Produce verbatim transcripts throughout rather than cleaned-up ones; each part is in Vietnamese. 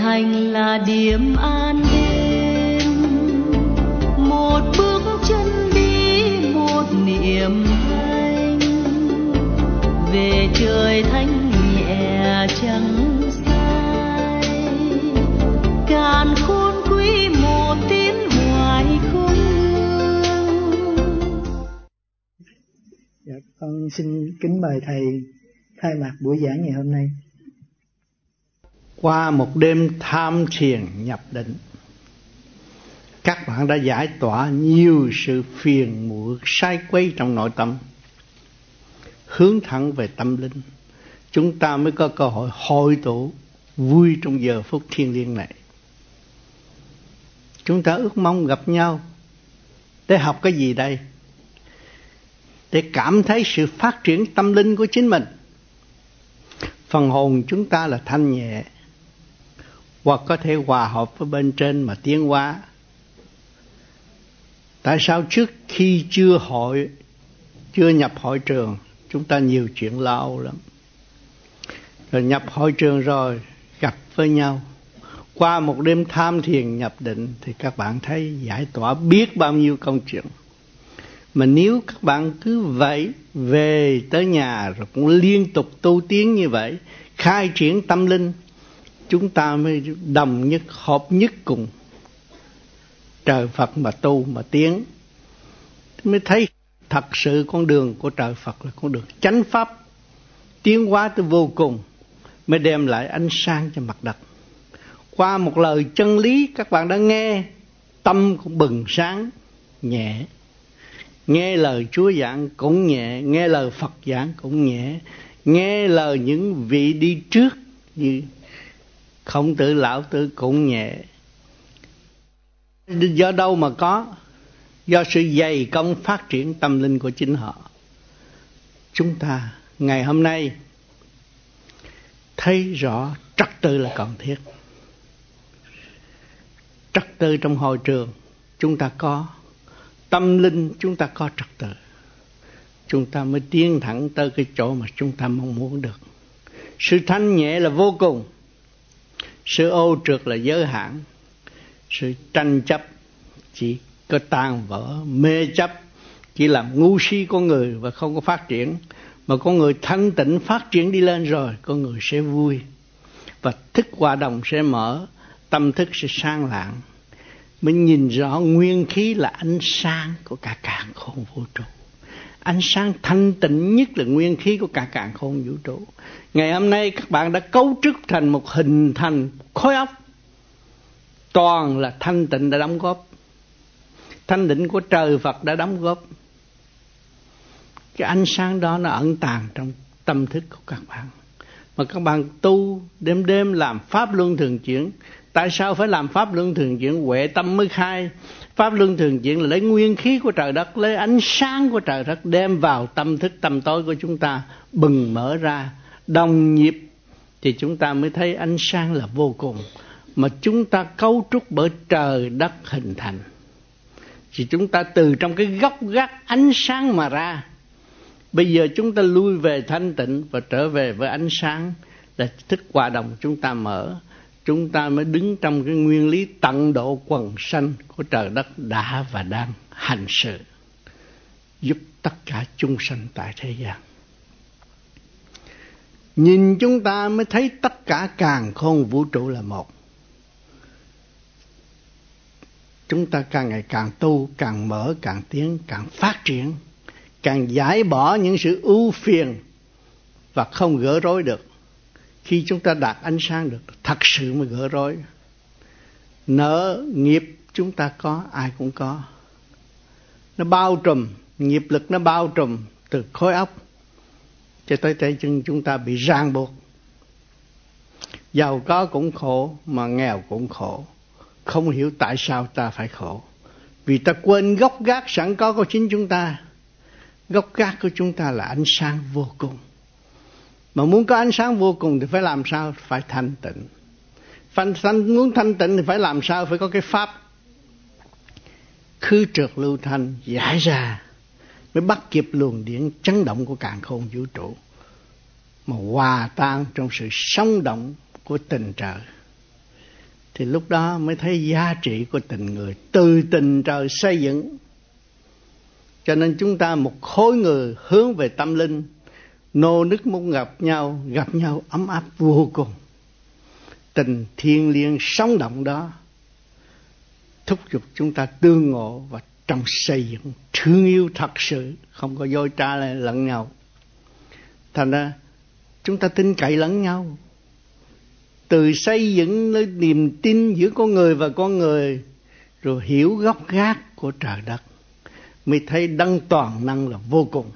thành là điểm an đêm, một bước chân đi một niệm thanh, về trời thanh nhẹ trắng sai, càn khôn quý một tiếng hoài không ngừng. Dạ, con xin kính mời thầy khai mạc buổi giảng ngày hôm nay. Qua một đêm tham thiền nhập định, các bạn đã giải tỏa nhiều sự phiền muộn sai quấy trong nội tâm, hướng thẳng về tâm linh. Chúng ta mới có cơ hội hội tụ vui trong giờ phút thiêng liêng này. Chúng ta ước mong gặp nhau để học cái gì đây? Để cảm thấy sự phát triển tâm linh của chính mình. Phần hồn chúng ta là thanh nhẹ, hoặc có thể hòa hợp với bên trên mà tiến hóa. Tại sao trước khi chưa hội, chưa nhập hội trường, chúng ta nhiều chuyện lo âu lắm. Rồi nhập hội trường rồi gặp với nhau, qua một đêm tham thiền nhập định thì các bạn thấy giải tỏa biết bao nhiêu công chuyện. Mà nếu các bạn cứ vậy về tới nhà rồi cũng liên tục tu tiến như vậy, khai triển tâm linh, chúng ta mới đồng nhất, hợp nhất cùng trời Phật mà tu mà tiến, mới thấy thật sự con đường của trời Phật là con đường chánh pháp, tiến hóa tới vô cùng, mới đem lại ánh sáng cho mặt đất. Qua một lời chân lý các bạn đã nghe, tâm cũng bừng sáng nhẹ. Nghe lời Chúa giảng cũng nhẹ, nghe lời Phật giảng cũng nhẹ, nghe lời những vị đi trước như Khổng Tử, Lão Tử cũng nhẹ. Do đâu mà có? Do sự dày công phát triển tâm linh của chính họ. Chúng ta ngày hôm nay thấy rõ trật tự là cần thiết. Trật tự trong hội trường chúng ta có, tâm linh chúng ta có trật tự, chúng ta mới tiến thẳng tới cái chỗ mà chúng ta mong muốn được. Sự thanh nhẹ là vô cùng, sự ô trượt là giới hạn, sự tranh chấp chỉ có tan vỡ, mê chấp chỉ làm ngu si con người và không có phát triển. Mà con người thanh tịnh phát triển đi lên rồi, con người sẽ vui và thức hòa đồng sẽ mở, tâm thức sẽ sáng lạng, mới nhìn rõ nguyên khí là ánh sáng của cả càn khôn vũ trụ. Ánh sáng thanh tịnh nhất là nguyên khí của cả càn khôn vũ trụ. Ngày hôm nay các bạn đã cấu trúc thành một hình thành khối óc, toàn là thanh tịnh đã đóng góp, thanh tịnh của trời Phật đã đóng góp. Cái ánh sáng đó nó ẩn tàng trong tâm thức của các bạn. Mà các bạn tu đêm đêm làm pháp luân thường chuyển. Tại sao phải làm pháp luân thường chuyển? Huệ tâm mới khai. Pháp luân thường chuyển là lấy nguyên khí của trời đất, lấy ánh sáng của trời đất đem vào tâm thức tâm tối của chúng ta, bừng mở ra đồng nhịp, thì chúng ta mới thấy ánh sáng là vô cùng mà chúng ta cấu trúc bởi trời đất hình thành. Thì chúng ta từ trong cái gốc gác ánh sáng mà ra. Bây giờ chúng ta lui về thanh tịnh và trở về với ánh sáng, là thức hòa đồng chúng ta mở. Chúng ta mới đứng trong cái nguyên lý tận độ quần sanh của trời đất đã và đang hành sự, giúp tất cả chúng sanh tại thế gian. Nhìn chúng ta mới thấy tất cả càn khôn vũ trụ là một. Chúng ta càng ngày càng tu, càng mở, càng tiến, càng phát triển, càng giải bỏ những sự ưu phiền và không gỡ rối được. Khi chúng ta đạt ánh sáng được, thật sự mới gỡ rối. Nợ nghiệp chúng ta có, ai cũng có. Nó bao trùm, nghiệp lực nó bao trùm từ khối óc cho tới tay chân chúng ta bị ràng buộc. Giàu có cũng khổ, mà nghèo cũng khổ. Không hiểu tại sao ta phải khổ. Vì ta quên gốc gác sẵn có của chính chúng ta. Gốc gác của chúng ta là ánh sáng vô cùng. Mà muốn có ánh sáng vô cùng thì phải làm sao? Phải thanh tịnh. Thanh, muốn thanh tịnh thì phải làm sao? Phải có cái pháp khứ trượt lưu thanh giải ra, mới bắt kịp luồng điển chấn động của càn khôn vũ trụ, mà hòa tan trong sự sống động của tình trời. thì lúc đó mới thấy giá trị của tình người. Từ tình trời xây dựng. Cho nên chúng ta một khối người hướng về tâm linh, nô nức muốn gặp nhau, gặp nhau ấm áp vô cùng. Tình thiêng liêng sống động đó thúc giục chúng ta tương ngộ và trong xây dựng thương yêu thật sự, không có dối trá lại lẫn nhau. Thành ra chúng ta tin cậy lẫn nhau, từ xây dựng nơi niềm tin giữa con người và con người, rồi hiểu gốc gác của trời đất, mới thấy đấng toàn năng là vô cùng.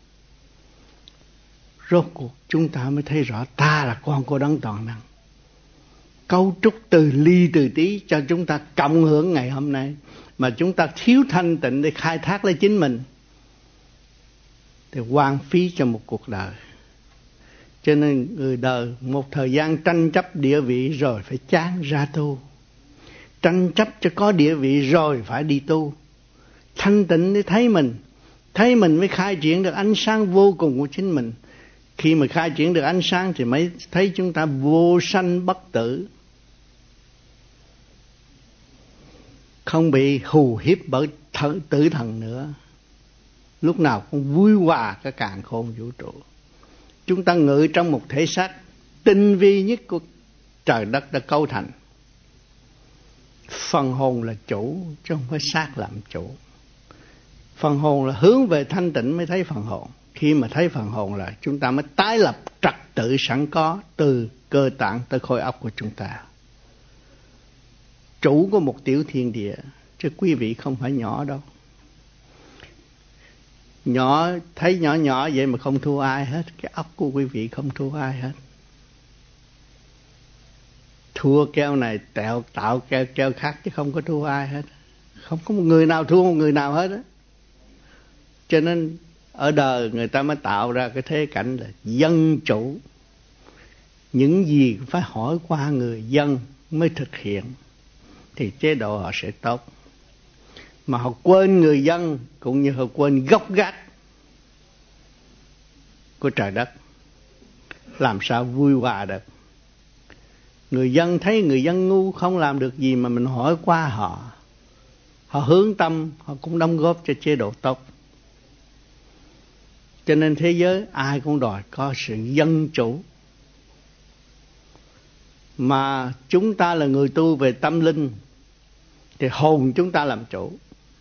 Rốt cuộc chúng ta mới thấy rõ ta là con của đấng toàn năng. Cấu trúc từ ly từ tí cho chúng ta cộng hưởng ngày hôm nay, mà chúng ta thiếu thanh tịnh để khai thác lấy chính mình thì hoang phí cho một cuộc đời. Cho nên người đời một thời gian tranh chấp địa vị rồi phải chán ra tu. Tranh chấp cho có địa vị rồi phải đi tu. Thanh tịnh để thấy mình, thấy mình mới khai triển được ánh sáng vô cùng của chính mình. Khi mà khai triển được ánh sáng thì mới thấy chúng ta vô sanh bất tử, không bị hù hiếp bởi thử, tử thần nữa. Lúc nào cũng vui hòa cái càn khôn vũ trụ. Chúng ta ngự trong một thể xác tinh vi nhất của trời đất đã cấu thành. Phần hồn là chủ chứ không phải xác làm chủ. Phần hồn là hướng về thanh tịnh mới thấy phần hồn. Khi mà thấy phần hồn là chúng ta mới tái lập trật tự sẵn có từ cơ tạng tới khối óc của chúng ta. Chủ của một tiểu thiên địa, chứ quý vị không phải nhỏ đâu. Nhỏ, thấy nhỏ nhỏ vậy mà không thua ai hết. Cái óc của quý vị không thua ai hết. Thua keo này tạo, tạo keo, keo khác chứ không có thua ai hết. Không có một người nào thua một người nào hết á. Cho nên ở đời người ta mới tạo ra cái thế cảnh là dân chủ. Những gì phải hỏi qua người dân mới thực hiện thì chế độ họ sẽ tốt. Mà họ quên người dân cũng như họ quên gốc gác của trời đất, làm sao vui hòa được. Người dân thấy người dân ngu không làm được gì mà mình hỏi qua họ, họ hướng tâm, họ cũng đóng góp cho chế độ tốt. Cho nên thế giới ai cũng đòi có sự dân chủ. Mà chúng ta là người tu về tâm linh thì hồn chúng ta làm chủ.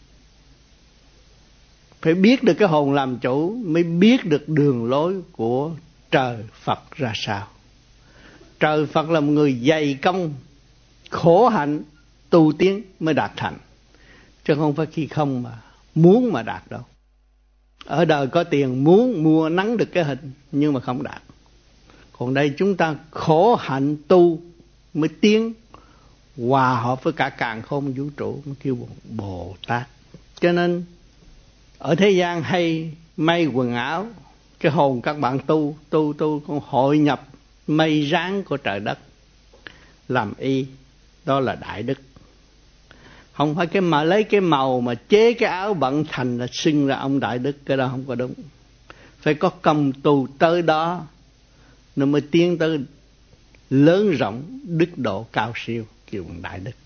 Phải biết được cái hồn làm chủ mới biết được đường lối của trời Phật ra sao. Trời Phật là một người dày công, khổ hạnh, tu tiến mới đạt thành. Chứ không phải khi không mà muốn mà đạt đâu. Ở đời có tiền muốn mua nắng được cái hình nhưng mà không đạt. Còn đây chúng ta khổ hạnh tu mới tiến, hòa hợp với cả càn khôn vũ trụ mới kêu Bồ Tát. Cho nên ở thế gian hay may quần áo, cái hồn các bạn tu, tu, tu con hội nhập mây ráng của trời đất làm y, đó là đại đức. Không phải cái mà lấy cái màu mà chế cái áo bận thành là xưng là ông đại đức, cái đó không có đúng. Phải có công tu tới đó nó mới tiến tới lớn rộng đức độ cao siêu kêu bằng đại đức.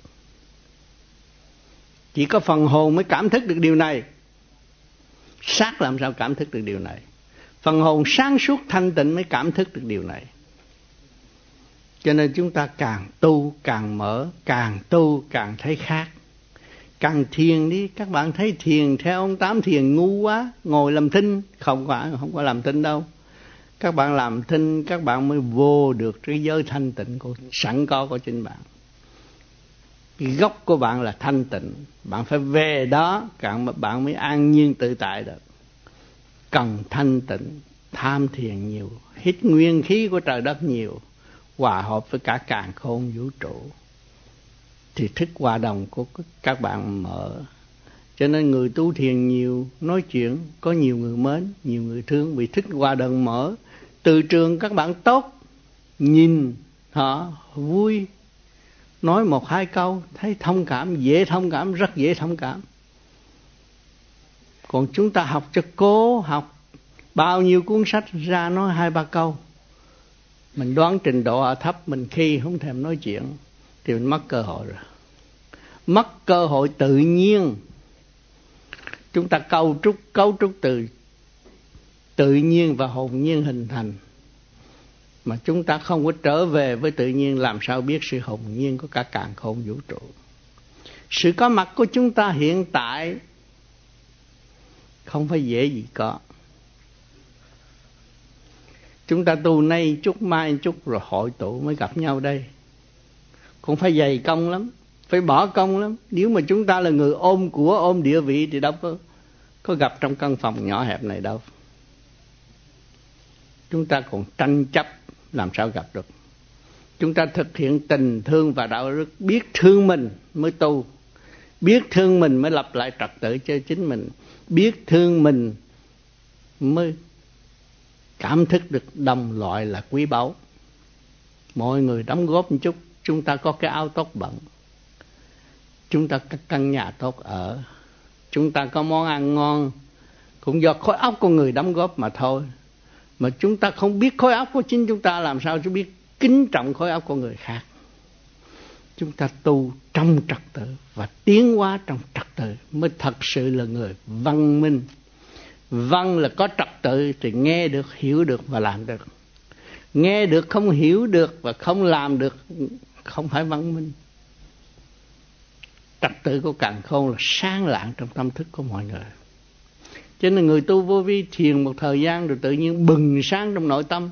Chỉ có phần hồn mới cảm thức được điều này. Xác làm sao cảm thức được điều này? Phần hồn sáng suốt thanh tịnh mới cảm thức được điều này. Cho nên chúng ta càng tu càng mở, càng tu càng thấy khác. Càng thiền đi, các bạn thấy thiền theo ông Tám thiền ngu quá, ngồi làm thinh, không phải, không có làm thinh đâu. Các bạn làm thinh, các bạn mới vô được cái giới thanh tịnh của, sẵn có của chính bạn. Cái gốc của bạn là thanh tịnh, bạn phải về đó, bạn mới an nhiên tự tại được. Cần thanh tịnh, tham thiền nhiều, hít nguyên khí của trời đất nhiều, hòa hợp với cả càn khôn vũ trụ, thì thức hòa đồng của các bạn mở. Cho nên người tu thiền nhiều, nói chuyện, có nhiều người mến, nhiều người thương, vì thức hòa đồng mở. Từ trường các bạn tốt, nhìn họ vui, nói một hai câu, thấy thông cảm, dễ thông cảm, rất dễ thông cảm. Còn chúng ta học cho cố, học bao nhiêu cuốn sách ra nói hai ba câu, mình đoán trình độ họ thấp, mình khi không thèm nói chuyện. thì mình mất cơ hội rồi. Mất cơ hội tự nhiên. Chúng ta cấu trúc, cấu trúc từ tự nhiên và hồn nhiên hình thành. Mà chúng ta không có trở về với tự nhiên, làm sao biết sự hồn nhiên của cả càn khôn vũ trụ. Sự có mặt của chúng ta hiện tại không phải dễ gì có. Chúng ta tu nay chút mai chút rồi hội tụ mới gặp nhau đây. Cũng phải dày công lắm, phải bỏ công lắm. Nếu mà chúng ta là người ôm của, ôm địa vị thì đâu có, có gặp trong căn phòng nhỏ hẹp này đâu. Chúng ta còn tranh chấp làm sao gặp được. Chúng ta thực hiện tình thương và đạo đức, biết thương mình mới tu, biết thương mình mới lập lại trật tự cho chính mình, biết thương mình mới cảm thức được đồng loại là quý báu. Mọi người đóng góp một chút, chúng ta có cái áo tốt bận, chúng ta có căn nhà tốt ở, chúng ta có món ăn ngon, cũng do khối óc của người đóng góp mà thôi. Mà chúng ta không biết khối óc của chính chúng ta, làm sao chúng biết kính trọng khối óc của người khác. Chúng ta tu trong trật tự và tiến hóa trong trật tự mới thật sự là người văn minh. Văn là có trật tự thì nghe được, hiểu được và làm được. Nghe được không hiểu được và không làm được không phải văn minh. Trật tự của càn khôn là sáng lạng trong tâm thức của mọi người. Cho nên người tu vô vi thiền một thời gian rồi tự nhiên bừng sáng trong nội tâm,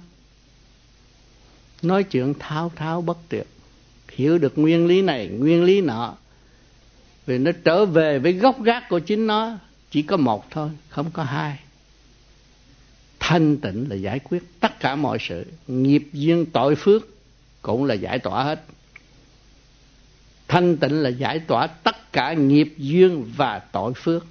nói chuyện thao thao bất tuyệt, hiểu được nguyên lý này, nguyên lý nọ, vì nó trở về với gốc gác của chính nó. Chỉ có một thôi, không có hai. Thanh tịnh là giải quyết tất cả mọi sự. Nghiệp duyên tội phước cũng là giải tỏa hết. Thanh tịnh là giải tỏa tất cả nghiệp duyên và tội phước.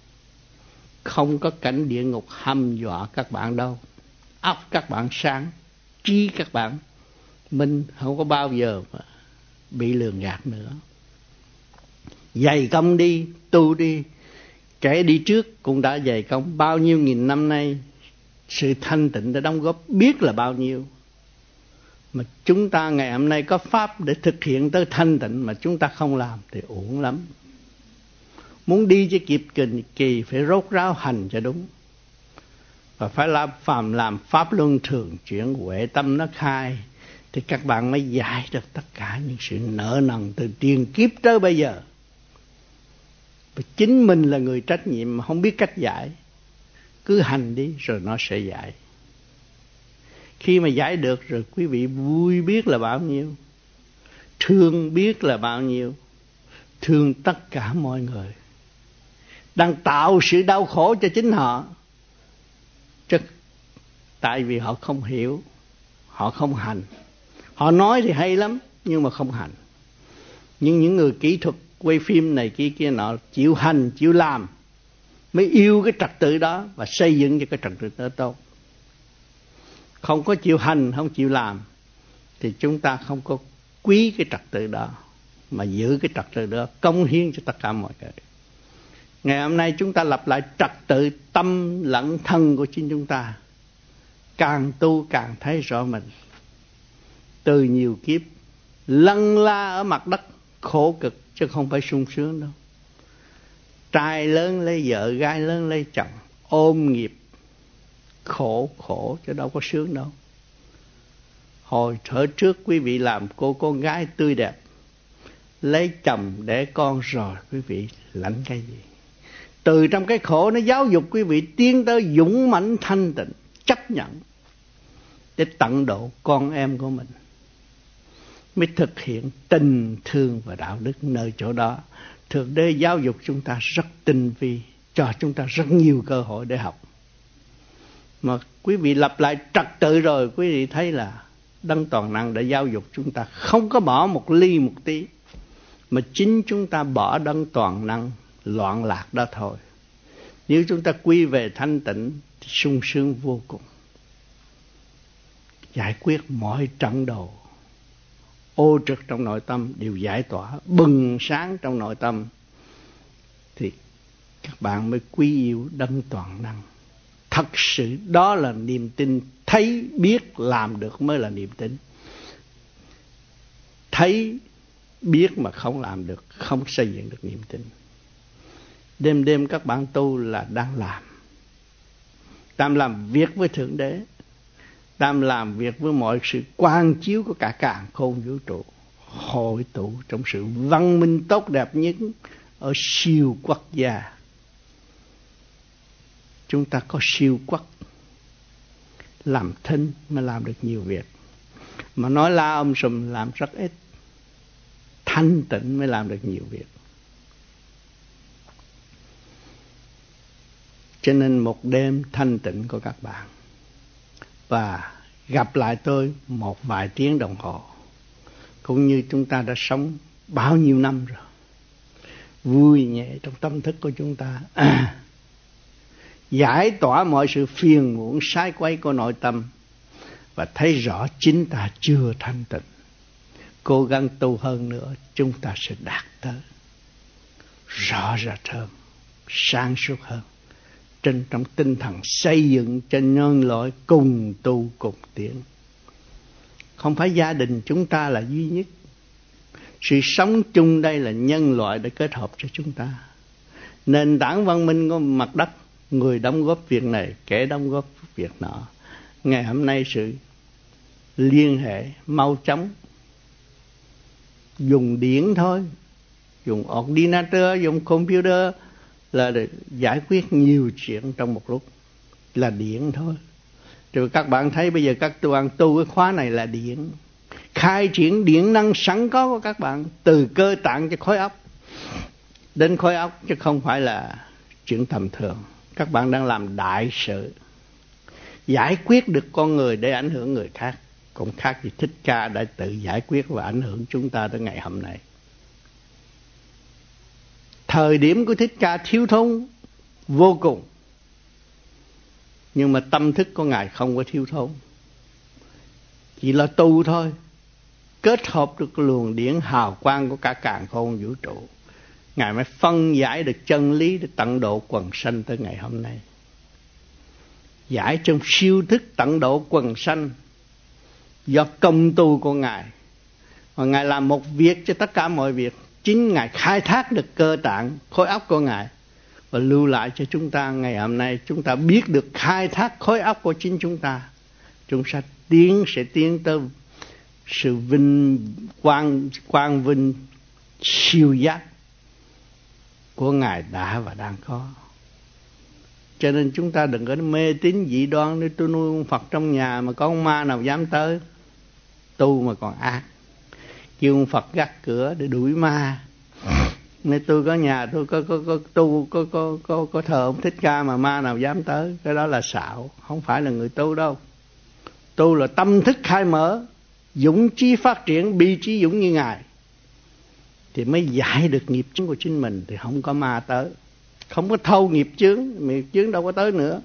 Không có cảnh địa ngục hăm dọa các bạn đâu. Óc các bạn sáng, trí các bạn minh, không có bao giờ mà bị lường gạt nữa. Dày công đi, tu đi. Kẻ đi trước cũng đã dày công bao nhiêu nghìn năm nay, sự thanh tịnh đã đóng góp biết là bao nhiêu. Mà chúng ta ngày hôm nay có pháp để thực hiện tới thanh tịnh mà chúng ta không làm thì uổng lắm. Muốn đi cho kịp kỳ, kỳ phải rốt ráo hành cho đúng. Và phải làm phàm làm pháp luân thường chuyển, huệ tâm nó khai, thì các bạn mới giải được tất cả những sự nợ nần từ tiền kiếp tới bây giờ. Và chính mình là người trách nhiệm mà không biết cách giải. Cứ hành đi rồi nó sẽ giải. Khi mà giải được rồi quý vị vui biết là bao nhiêu, thương biết là bao nhiêu, thương tất cả mọi người, đang tạo sự đau khổ cho chính họ. Chứ tại vì họ không hiểu, họ không hành. Họ nói thì hay lắm nhưng mà không hành. Nhưng những người kỹ thuật quay phim này kia kia nọ chịu hành, chịu làm mới yêu cái trật tự đó và xây dựng cho cái trật tự đó tốt. Không có chịu hành, không chịu làm thì chúng ta không có quý cái trật tự đó, mà giữ cái trật tự đó cống hiến cho tất cả mọi người. Ngày hôm nay chúng ta lập lại trật tự tâm lẫn thân của chính chúng ta. Càng tu càng thấy rõ mình. Từ nhiều kiếp lăn la ở mặt đất khổ cực chứ không phải sung sướng đâu. Trai lớn lấy vợ, gái lớn lấy chồng, ôm nghiệp khổ khổ chứ đâu có sướng đâu. Hồi thở trước quý vị làm cô con gái tươi đẹp, lấy chồng để con rồi quý vị lãnh cái gì? Từ trong cái khổ nó giáo dục quý vị tiến tới dũng mãnh thanh tịnh, chấp nhận để tận độ con em của mình, mới thực hiện tình thương và đạo đức nơi chỗ đó. Thượng Đế giáo dục chúng ta rất tinh vi, cho chúng ta rất nhiều cơ hội để học. Mà quý vị lập lại trật tự rồi, quý vị thấy là Đấng Toàn Năng đã giáo dục chúng ta không có bỏ một ly một tí, mà chính chúng ta bỏ Đấng Toàn Năng loạn lạc đó thôi. Nếu chúng ta quy về thanh tịnh thì sung sướng vô cùng, giải quyết mọi trận đồ ô trực trong nội tâm đều giải tỏa, bừng sáng trong nội tâm, thì các bạn mới quý yêu Đấng Toàn Năng. Thật sự đó là niềm tin. Thấy biết làm được mới là niềm tin. Thấy biết mà không làm được, không xây dựng được niềm tin. Đêm đêm các bạn tu là đang làm. Đang làm việc với Thượng Đế, đang làm việc với mọi sự quang chiếu của cả càn khôn vũ trụ, hội tụ trong sự văn minh tốt đẹp nhất ở siêu quốc gia. Chúng ta có siêu quốc, làm thinh mới làm được nhiều việc. Mà nói la om sùm làm rất ít. Thanh tịnh mới làm được nhiều việc. Cho nên một đêm thanh tịnh của các bạn, và gặp lại tôi một vài tiếng đồng hồ, cũng như chúng ta đã sống bao nhiêu năm rồi, vui nhẹ trong tâm thức của chúng ta, à, giải tỏa mọi sự phiền muộn sai quay của nội tâm, và thấy rõ chính ta chưa thanh tịnh. Cố gắng tu hơn nữa, chúng ta sẽ đạt tới rõ rệt hơn, sáng suốt hơn, trên trong tinh thần xây dựng cho nhân loại cùng tu cùng tiến. Không phải gia đình chúng ta là duy nhất. Sự sống chung đây là nhân loại để kết hợp cho chúng ta. Nền tảng văn minh của mặt đất, người đóng góp việc này, kẻ đóng góp việc nọ. Ngày hôm nay sự liên hệ mau chóng, dùng điện thôi, dùng ordinator, dùng computer là để giải quyết nhiều chuyện trong một lúc, là điện thôi. Rồi các bạn thấy bây giờ các bạn tu cái khóa này là điện, khai triển điện năng sẵn có của các bạn, từ cơ tạng cho khối óc đến khối óc, chứ không phải là chuyện tầm thường. Các bạn đang làm đại sự, giải quyết được con người để ảnh hưởng người khác, cũng khác gì Thích Ca đã tự giải quyết và ảnh hưởng chúng ta tới ngày hôm nay. Thời điểm của Thích Ca thiếu thốn vô cùng, nhưng mà tâm thức của Ngài không có thiếu thốn, chỉ là tu thôi, kết hợp được luồng điển hào quang của cả càn khôn vũ trụ, Ngài mới phân giải được chân lý để tận độ quần sanh tới ngày hôm nay. Giải trong siêu thức tận độ quần sanh do công tu của Ngài. Và Ngài làm một việc cho tất cả mọi việc. Chính Ngài khai thác được cơ tạng, khối óc của Ngài, và lưu lại cho chúng ta ngày hôm nay. Chúng ta biết được khai thác khối óc của chính chúng ta, chúng ta tiến sẽ tiến tới sự vinh quang quang vinh siêu giác của Ngài đã và đang có. Cho nên chúng ta đừng có mê tín dị đoan. Nếu tôi nuôi ông Phật trong nhà mà có ông ma nào dám tới, tu mà còn ác, kêu ông Phật gác cửa để đuổi ma. Nếu tôi có nhà tôi có có có tu có có có có thờ ông Thích Ca mà ma nào dám tới, cái đó là xạo, không phải là người tu đâu. Tu là tâm thức khai mở, dũng chí phát triển, bi trí dũng như Ngài, thì mới giải được nghiệp chướng của chính mình, thì không có ma tới. Không có thâu nghiệp chướng, nghiệp chướng đâu có tới nữa,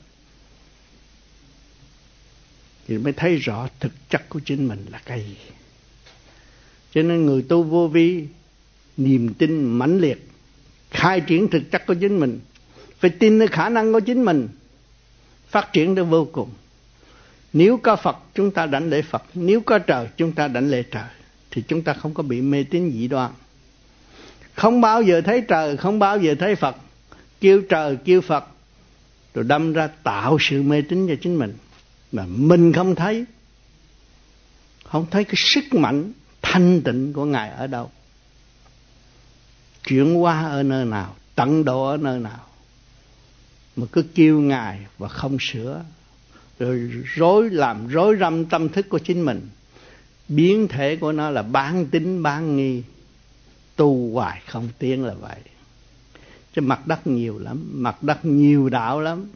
thì mới thấy rõ thực chất của chính mình là cái gì. Cho nên người tu vô vi, niềm tin mãnh liệt, khai triển thực chất của chính mình, phải tin nơi khả năng của chính mình, phát triển đến vô cùng. Nếu có Phật chúng ta đảnh lễ Phật, nếu có trời chúng ta đảnh lễ trời, thì chúng ta không có bị mê tín dị đoan. Không bao giờ thấy trời, không bao giờ thấy Phật, kêu trời kêu Phật, rồi đâm ra tạo sự mê tín cho chính mình, mà mình không thấy. Không thấy cái sức mạnh thanh tịnh của Ngài ở đâu, chuyển hóa ở nơi nào, tận độ ở nơi nào, mà cứ kêu Ngài và không sửa, rồi rối làm rối rắm tâm thức của chính mình. Biến thể của nó là bán tín bán nghi, tu hoài không tiến là vậy. Chứ mặt đất nhiều lắm, mặt đất nhiều đạo lắm.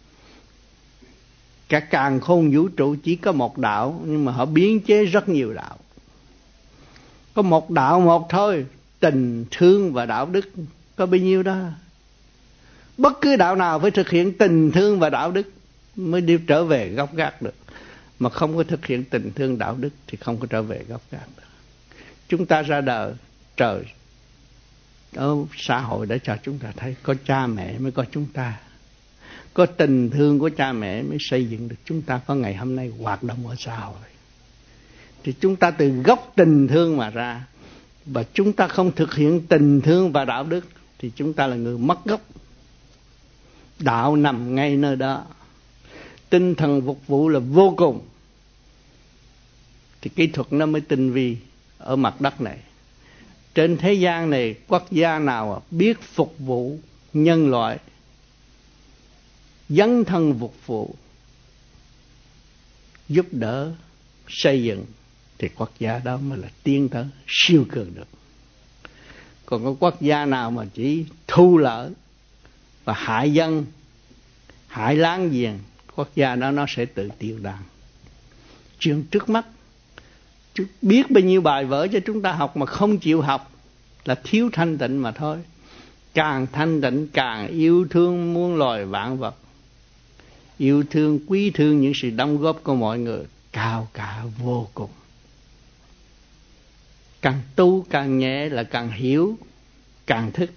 Cả càn khôn vũ trụ chỉ có một đạo, nhưng mà họ biến chế rất nhiều đạo. Có một đạo một thôi, tình thương và đạo đức, có bao nhiêu đó. Bất cứ đạo nào phải thực hiện tình thương và đạo đức mới đi trở về gốc gác được. Mà không có thực hiện tình thương đạo đức thì không có trở về gốc gác được. Chúng ta ra đời, trời ở xã hội đã cho chúng ta thấy có cha mẹ mới có chúng ta, có tình thương của cha mẹ mới xây dựng được chúng ta có ngày hôm nay hoạt động ở xã hội. Thì chúng ta từ gốc tình thương mà ra, và chúng ta không thực hiện tình thương và đạo đức thì chúng ta là người mất gốc. Đạo nằm ngay nơi đó. Tinh thần phục vụ là vô cùng. Thì kỹ thuật nó mới tinh vi ở mặt đất này. Trên thế gian này, quốc gia nào biết phục vụ nhân loại, dấn thân phục vụ, giúp đỡ, xây dựng, thì quốc gia đó mới là tiến tới siêu cường được. Còn có quốc gia nào mà chỉ thu lợi và hại dân, hại láng giềng, quốc gia đó nó sẽ tự tiêu đàn. Chuyện trước mắt, biết bao nhiêu bài vở cho chúng ta học mà không chịu học là thiếu thanh tịnh mà thôi. Càng thanh tịnh càng yêu thương muôn loài vạn vật, yêu thương quý thương những sự đóng góp của mọi người, cao cả vô cùng. Càng tu càng nhẹ là càng hiểu, càng thức.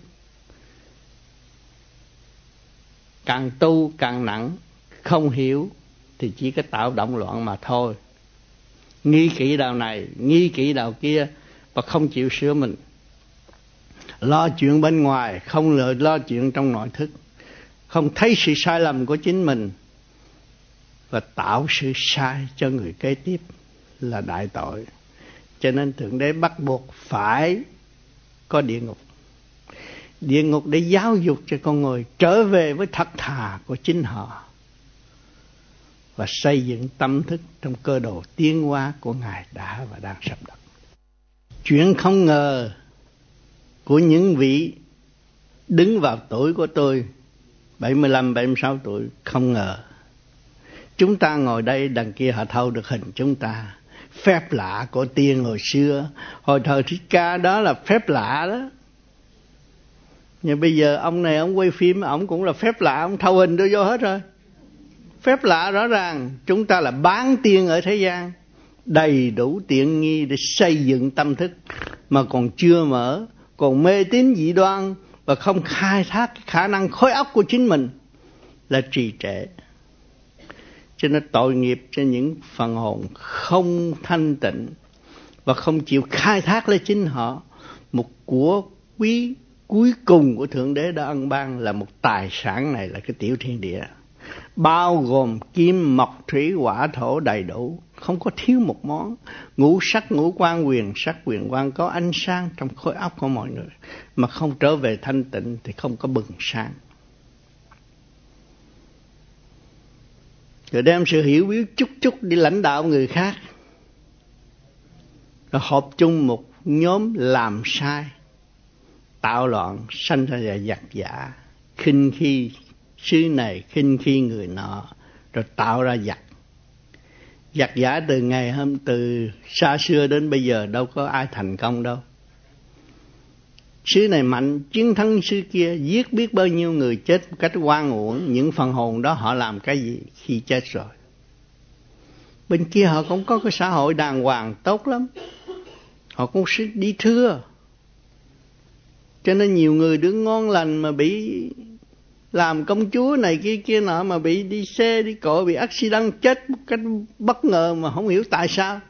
Càng tu càng nặng, không hiểu thì chỉ có tạo động loạn mà thôi. Nghi kỹ đạo này, nghi kỹ đạo kia và không chịu sửa mình. Lo chuyện bên ngoài, không lo, lo chuyện trong nội thức. Không thấy sự sai lầm của chính mình và tạo sự sai cho người kế tiếp là đại tội. Cho nên Thượng Đế bắt buộc phải có địa ngục. Địa ngục để giáo dục cho con người trở về với thật thà của chính họ và xây dựng tâm thức trong cơ đồ tiến hóa của Ngài đã và đang sắp đặt. Chuyện không ngờ của những vị đứng vào tuổi của tôi, bảy mươi lăm, bảy mươi sáu tuổi, không ngờ. Chúng ta ngồi đây, đằng kia họ thâu được hình chúng ta. Phép lạ của tiên hồi xưa, hồi thời Thích Ca đó là phép lạ đó. Nhưng bây giờ ông này ông quay phim, ông cũng là phép lạ, ông thâu hình đưa vô hết rồi. Phép lạ rõ ràng, chúng ta là bán tiên ở thế gian, đầy đủ tiện nghi để xây dựng tâm thức mà còn chưa mở, còn mê tín dị đoan và không khai thác khả năng khối óc của chính mình là trì trệ. Cho nên tội nghiệp cho những phần hồn không thanh tịnh và không chịu khai thác lấy chính họ. Một của quý cuối cùng của Thượng Đế đã ân ban là một tài sản này, là cái tiểu thiên địa, bao gồm kim mộc thủy hỏa thổ đầy đủ, không có thiếu một món. Ngũ sắc ngũ quan quyền sắc quyền quan có ánh sáng trong khối óc của mọi người, mà không trở về thanh tịnh thì không có bừng sáng. Rồi đem sự hiểu biết chút chút đi lãnh đạo người khác, rồi họp chung một nhóm làm sai, tạo loạn, sanh ra là giặc giả, khinh khi xứ này, khinh khi người nọ, rồi tạo ra giặc. Giặc giả từ ngày hôm từ xa xưa đến bây giờ đâu có ai thành công đâu. Xứ này mạnh chiến thắng xứ kia, giết biết bao nhiêu người chết một cách oan uổng. Những phần hồn đó họ làm cái gì khi chết rồi? Bên kia họ cũng có cái xã hội đàng hoàng tốt lắm, họ cũng đi thưa. Cho nên nhiều người đứng ngon lành mà bị làm công chúa này kia kia nọ, mà bị đi xe đi cộ, bị accident chết một cách bất ngờ mà không hiểu tại sao.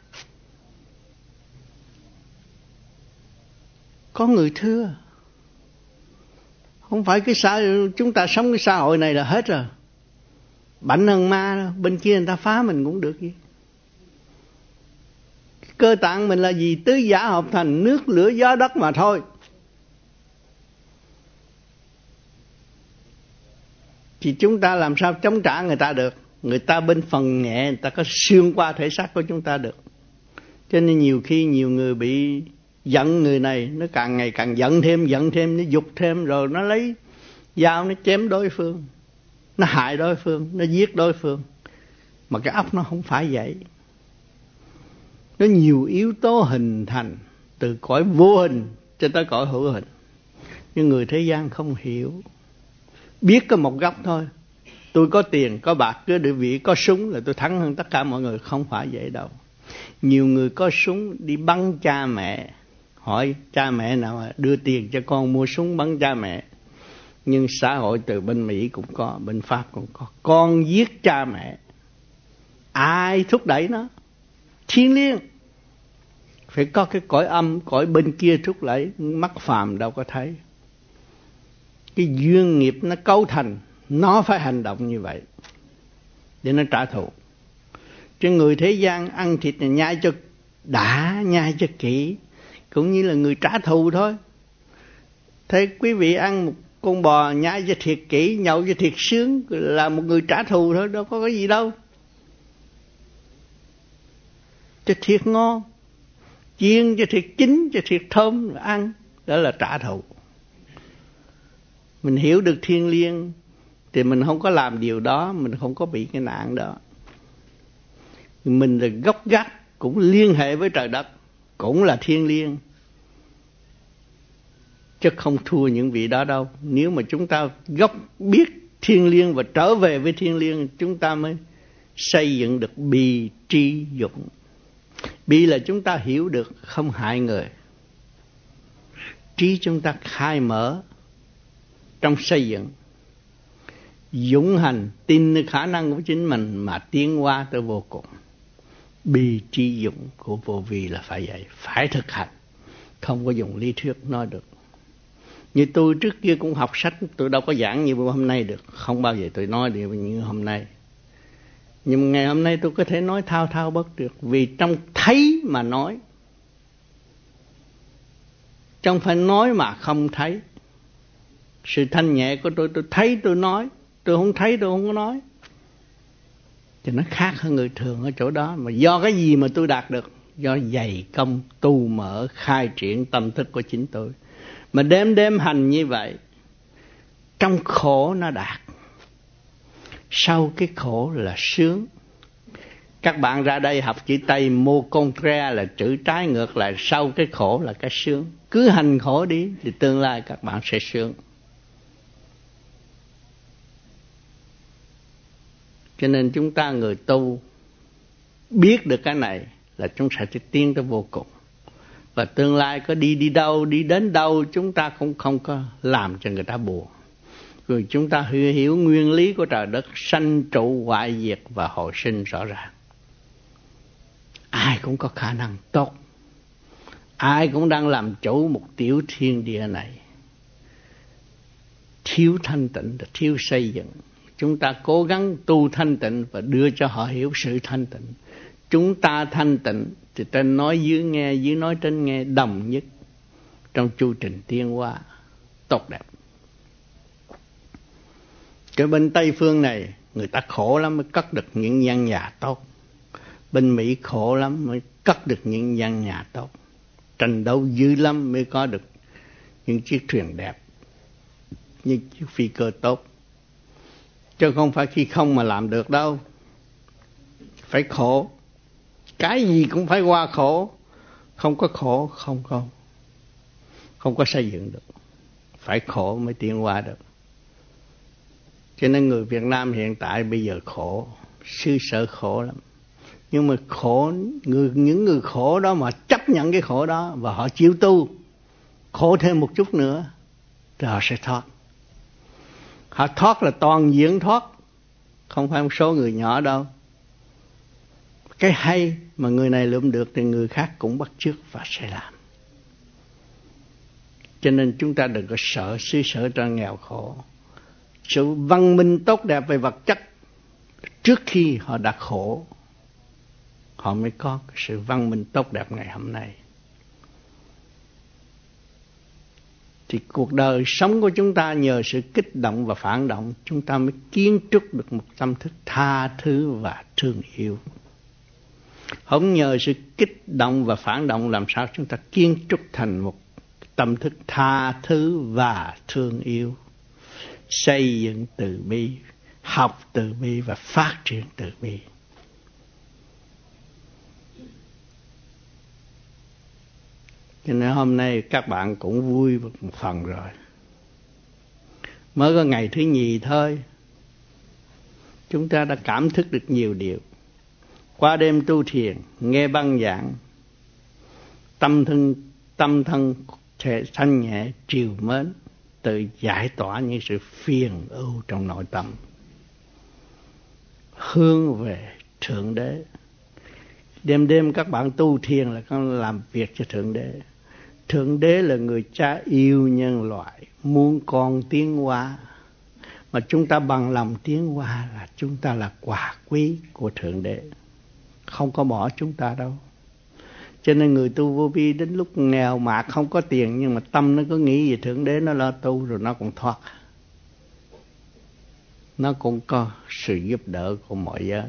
Có người thưa. Không phải cái xã chúng ta sống cái xã hội này là hết rồi. Bảnh hơn ma đâu. Bên kia người ta phá mình cũng được gì. Cơ tạng mình là gì? Tứ giả hợp thành, nước lửa gió đất mà thôi. Thì chúng ta làm sao chống trả người ta được? Người ta bên phần nhẹ, người ta có xuyên qua thể xác của chúng ta được. Cho nên nhiều khi nhiều người bị giận người này, nó càng ngày càng giận thêm, giận thêm, nó dục thêm, rồi nó lấy dao nó chém đối phương, nó hại đối phương, nó giết đối phương. Mà cái óc nó không phải vậy. Nó nhiều yếu tố hình thành từ cõi vô hình cho tới cõi hữu hình. Nhưng người thế gian không hiểu, biết có một góc thôi. Tôi có tiền, có bạc, có địa vị, có súng là tôi thắng hơn tất cả mọi người. Không phải vậy đâu. Nhiều người có súng đi bắn cha mẹ. Hỏi cha mẹ nào đưa tiền cho con mua súng bắn cha mẹ. Nhưng xã hội từ bên Mỹ cũng có, bên Pháp cũng có. Con giết cha mẹ. Ai thúc đẩy nó? Thiên liêng. Phải có cái cõi âm, cõi bên kia trút lấy, mắt phàm đâu có thấy. Cái duyên nghiệp nó cấu thành, nó phải hành động như vậy để nó trả thù. Chứ người thế gian ăn thịt này nhai cho đã, nhai cho kỹ, cũng như là người trả thù thôi. Thế quý vị ăn một con bò nhai cho thiệt kỹ, nhậu cho thiệt sướng là một người trả thù thôi, đâu có cái gì đâu. Cho thiệt ngon, chiên cho thiệt chín, cho thiệt thơm ăn, đó là trả thù. Mình hiểu được thiêng liêng thì mình không có làm điều đó, mình không có bị cái nạn đó. Mình là gốc gác, cũng liên hệ với trời đất, cũng là thiêng liêng, chứ không thua những vị đó đâu. Nếu mà chúng ta gốc biết thiêng liêng và trở về với thiêng liêng, chúng ta mới xây dựng được bi tri dụng. Bi là chúng ta hiểu được không hại người. Trí chúng ta khai mở trong xây dựng. Dũng hành tin nơi khả năng của chính mình mà tiến hóa tới vô cùng. Bi tri dụng của vô vi là phải vậy, phải thực hành, không có dùng lý thuyết nói được. Như tôi trước kia cũng học sách, tôi đâu có giảng như hôm nay được, không bao giờ tôi nói được như hôm nay. Nhưng ngày hôm nay tôi có thể nói thao thao bất tuyệt, vì trong thấy mà nói, trong phải nói mà không thấy. Sự thanh nhẹ của tôi, tôi thấy tôi nói, tôi không thấy tôi không có nói. Thì nó khác hơn người thường ở chỗ đó. Mà do cái gì mà tôi đạt được? Do dày công tu mở khai triển tâm thức của chính tôi. Mà đêm đêm hành như vậy, trong khổ nó đạt, sau cái khổ là sướng. Các bạn ra đây học chữ Tây mô con tre là chữ trái ngược lại, sau cái khổ là cái sướng. Cứ hành khổ đi thì tương lai các bạn sẽ sướng. Cho nên chúng ta người tu biết được cái này là chúng sẽ tiến tới vô cùng. Và tương lai có đi đi đâu, đi đến đâu, chúng ta cũng không có làm cho người ta buồn. Rồi chúng ta hiểu, hiểu nguyên lý của trời đất, sanh trụ hoại diệt và hồi sinh rõ ràng. Ai cũng có khả năng tốt, ai cũng đang làm chủ một tiểu thiên địa này. Thiếu thanh tịnh là thiếu xây dựng. Chúng ta cố gắng tu thanh tịnh và đưa cho họ hiểu sự thanh tịnh. Chúng ta thanh tịnh thì trên nói dưới nghe, dưới nói trên nghe, đồng nhất trong chu trình tiến hóa tốt đẹp. Cái bên Tây phương này người ta khổ lắm mới cất được những căn nhà tốt. Bên Mỹ khổ lắm mới cất được những căn nhà tốt. Tranh đấu dữ lắm mới có được những chiếc thuyền đẹp, những chiếc phi cơ tốt. Chứ không phải khi không mà làm được đâu. Phải khổ. Cái gì cũng phải qua khổ. Không có khổ không có Không có xây dựng được. Phải khổ mới tiến hóa được. Cho nên người Việt Nam hiện tại bây giờ khổ, sư sợ khổ lắm. Nhưng mà khổ, người, những người khổ đó mà chấp nhận cái khổ đó và họ chịu tu, khổ thêm một chút nữa thì họ sẽ thoát. Họ thoát là toàn diện thoát, không phải một số người nhỏ đâu. Cái hay mà người này lượm được thì người khác cũng bắt chước và sẽ làm. Cho nên chúng ta đừng có sợ xứ sở cho nghèo khổ. Sự văn minh tốt đẹp về vật chất, trước khi họ đã khổ, họ mới có sự văn minh tốt đẹp ngày hôm nay. Thì cuộc đời sống của chúng ta nhờ sự kích động và phản động, chúng ta mới kiến trúc được một tâm thức tha thứ và thương yêu. Không nhờ sự kích động và phản động làm sao chúng ta kiến trúc thành một tâm thức tha thứ và thương yêu. Xây dựng từ bi, học từ bi và phát triển từ bi. Cho nên hôm nay các bạn cũng vui một phần rồi. Mới có ngày thứ nhì thôi, chúng ta đã cảm thức được nhiều điều. Qua đêm tu thiền, nghe băng giảng, tâm thân, tâm thân thể thanh nhẹ, triều mến, tự giải tỏa những sự phiền ưu trong nội tâm. Hướng về Thượng Đế, Đêm đêm các bạn tu thiền là con làm việc cho Thượng Đế. Thượng Đế là người cha yêu nhân loại, muốn con tiến hóa. Mà chúng ta bằng lòng tiến hóa là chúng ta là quà quý của Thượng Đế. Không có bỏ chúng ta đâu. Cho nên người tu vô vi đến lúc nghèo mạt không có tiền, nhưng mà tâm nó có nghĩ về Thượng Đế, nó lo tu rồi nó cũng thoát. Nó cũng có sự giúp đỡ của mọi giới.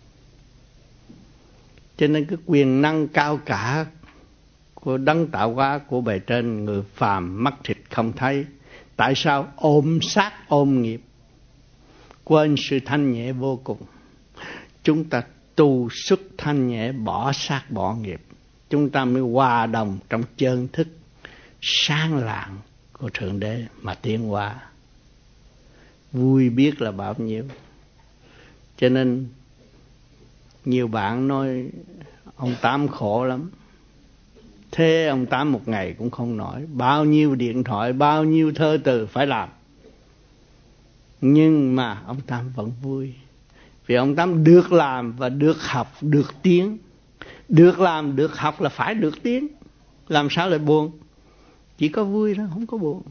Cho nên cái quyền năng cao cả của đấng tạo hóa của bề trên, người phàm mắt thịt không thấy. Tại sao ôm xác ôm nghiệp, quên sự thanh nhẹ vô cùng? Chúng ta tu xuất thanh nhẹ, bỏ xác bỏ nghiệp, chúng ta mới hòa đồng trong chân thức sáng lạng của Thượng Đế mà tiến hóa. Vui biết là bao nhiêu. Cho nên nhiều bạn nói ông Tám khổ lắm. Thế ông Tám một ngày cũng không nổi. Bao nhiêu điện thoại, bao nhiêu thơ từ phải làm. Nhưng mà ông Tám vẫn vui. Vì ông Tám được làm và được học, được tiến. Được làm, được học là phải được tiến. Làm sao lại buồn? Chỉ có vui đó, không có buồn.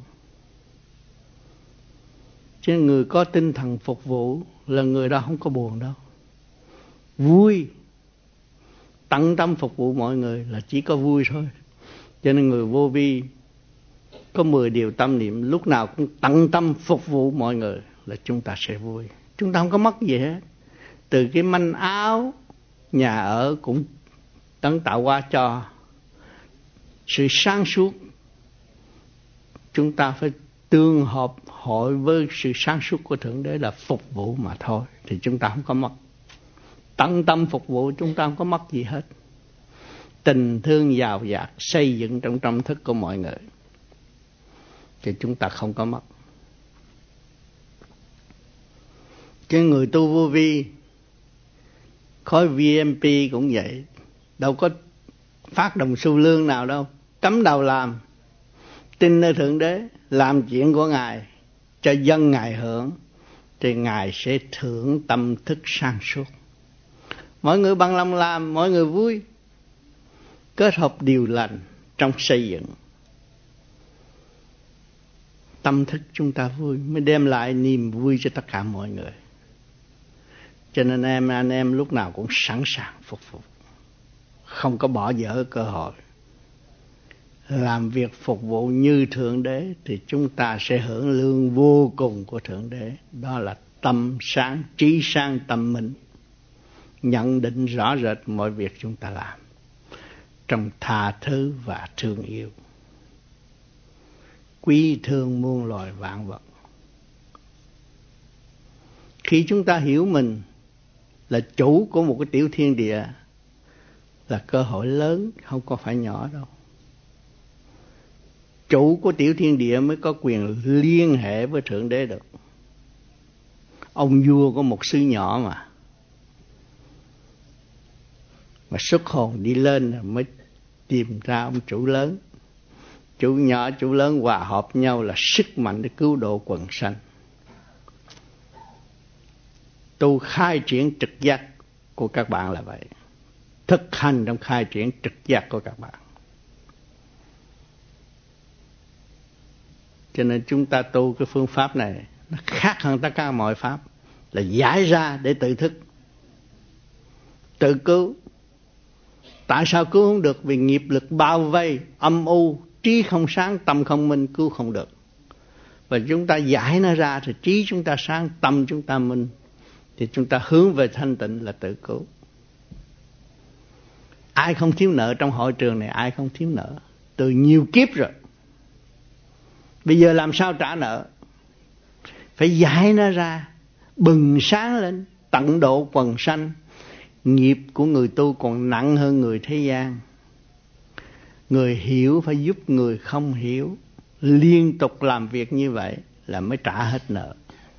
Chứ người có tinh thần phục vụ là người đó không có buồn đâu. Vui, tận tâm phục vụ mọi người là chỉ có vui thôi. Cho nên người vô vi có mười điều tâm niệm, lúc nào cũng tận tâm phục vụ mọi người là chúng ta sẽ vui. Chúng ta không có mất gì hết. Từ cái manh áo, nhà ở cũng đấng tạo hóa cho. Sự sáng suốt, chúng ta phải tương hợp hội với sự sáng suốt của Thượng Đế là phục vụ mà thôi. Thì chúng ta không có mất. Tận tâm phục vụ chúng ta không có mất gì hết. Tình thương giàu dạt xây dựng trong tâm thức của mọi người thì chúng ta không có mất. Cái người tu vô vi, khối vê em pê cũng vậy. Đâu có phát đồng xu lương nào đâu. Cắm đầu làm, tin nơi Thượng Đế, làm chuyện của Ngài, cho dân Ngài hưởng, thì Ngài sẽ thưởng tâm thức sáng suốt. Mọi người bằng lòng làm, mọi người vui. Kết hợp điều lành trong xây dựng. Tâm thức chúng ta vui mới đem lại niềm vui cho tất cả mọi người. Cho nên em anh em lúc nào cũng sẵn sàng phục vụ, không có bỏ dở cơ hội. Làm việc phục vụ như Thượng Đế thì chúng ta sẽ hưởng lương vô cùng của Thượng Đế. Đó là tâm sáng, trí sáng tâm minh, nhận định rõ rệt mọi việc chúng ta làm trong tha thứ và thương yêu, quý thương muôn loài vạn vật. Khi chúng ta hiểu mình là chủ của một cái tiểu thiên địa là cơ hội lớn, không có phải nhỏ đâu. Chủ của tiểu thiên địa mới có quyền liên hệ với Thượng Đế được. Ông vua có một xứ nhỏ mà mà xuất hồn đi lên mới tìm ra ông chủ lớn. Chủ nhỏ, chủ lớn hòa hợp nhau là sức mạnh để cứu độ quần sanh. Tu khai triển trực giác của các bạn là vậy. Thực hành trong khai triển trực giác của các bạn. Cho nên chúng ta tu cái phương pháp này nó khác hơn tất cả mọi pháp, là giải ra để tự thức, tự cứu. Tại sao cứu không được? Vì nghiệp lực bao vây, âm u, trí không sáng, tâm không minh, cứu không được. Và chúng ta giải nó ra thì trí chúng ta sáng, tâm chúng ta minh, thì chúng ta hướng về thanh tịnh là tự cứu. Ai không thiếu nợ trong hội trường này? Ai không thiếu nợ từ nhiều kiếp rồi. Bây giờ làm sao trả nợ? Phải giải nó ra, bừng sáng lên, tận độ quần sanh. Nghiệp của người tu còn nặng hơn người thế gian. Người hiểu phải giúp người không hiểu. Liên tục làm việc như vậy là mới trả hết nợ.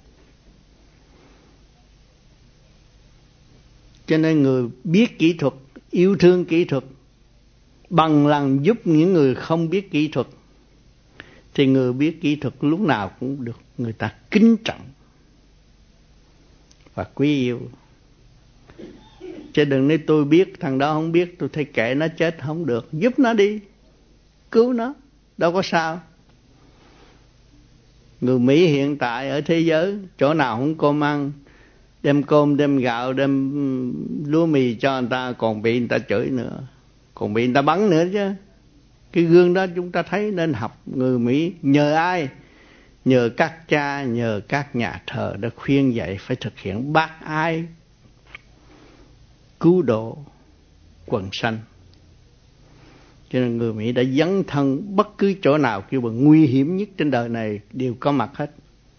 Cho nên người biết kỹ thuật, yêu thương kỹ thuật, bằng lòng giúp những người không biết kỹ thuật, thì người biết kỹ thuật lúc nào cũng được người ta kính trọng và quý yêu. Chứ đừng nói tôi biết, thằng đó không biết, tôi thấy kệ nó chết không được. Giúp nó đi, cứu nó, đâu có sao. Người Mỹ hiện tại ở thế giới, chỗ nào không cơm ăn, đem cơm, đem gạo, đem lúa mì cho người ta, còn bị người ta chửi nữa, còn bị người ta bắn nữa chứ. Cái gương đó chúng ta thấy nên học người Mỹ. Nhờ ai? Nhờ các cha, nhờ các nhà thờ đã khuyên dạy phải thực hiện bác ái, cứu độ quần sanh. Cho nên người Mỹ đã dấn thân bất cứ chỗ nào kêu bằng nguy hiểm nhất trên đời này đều có mặt hết.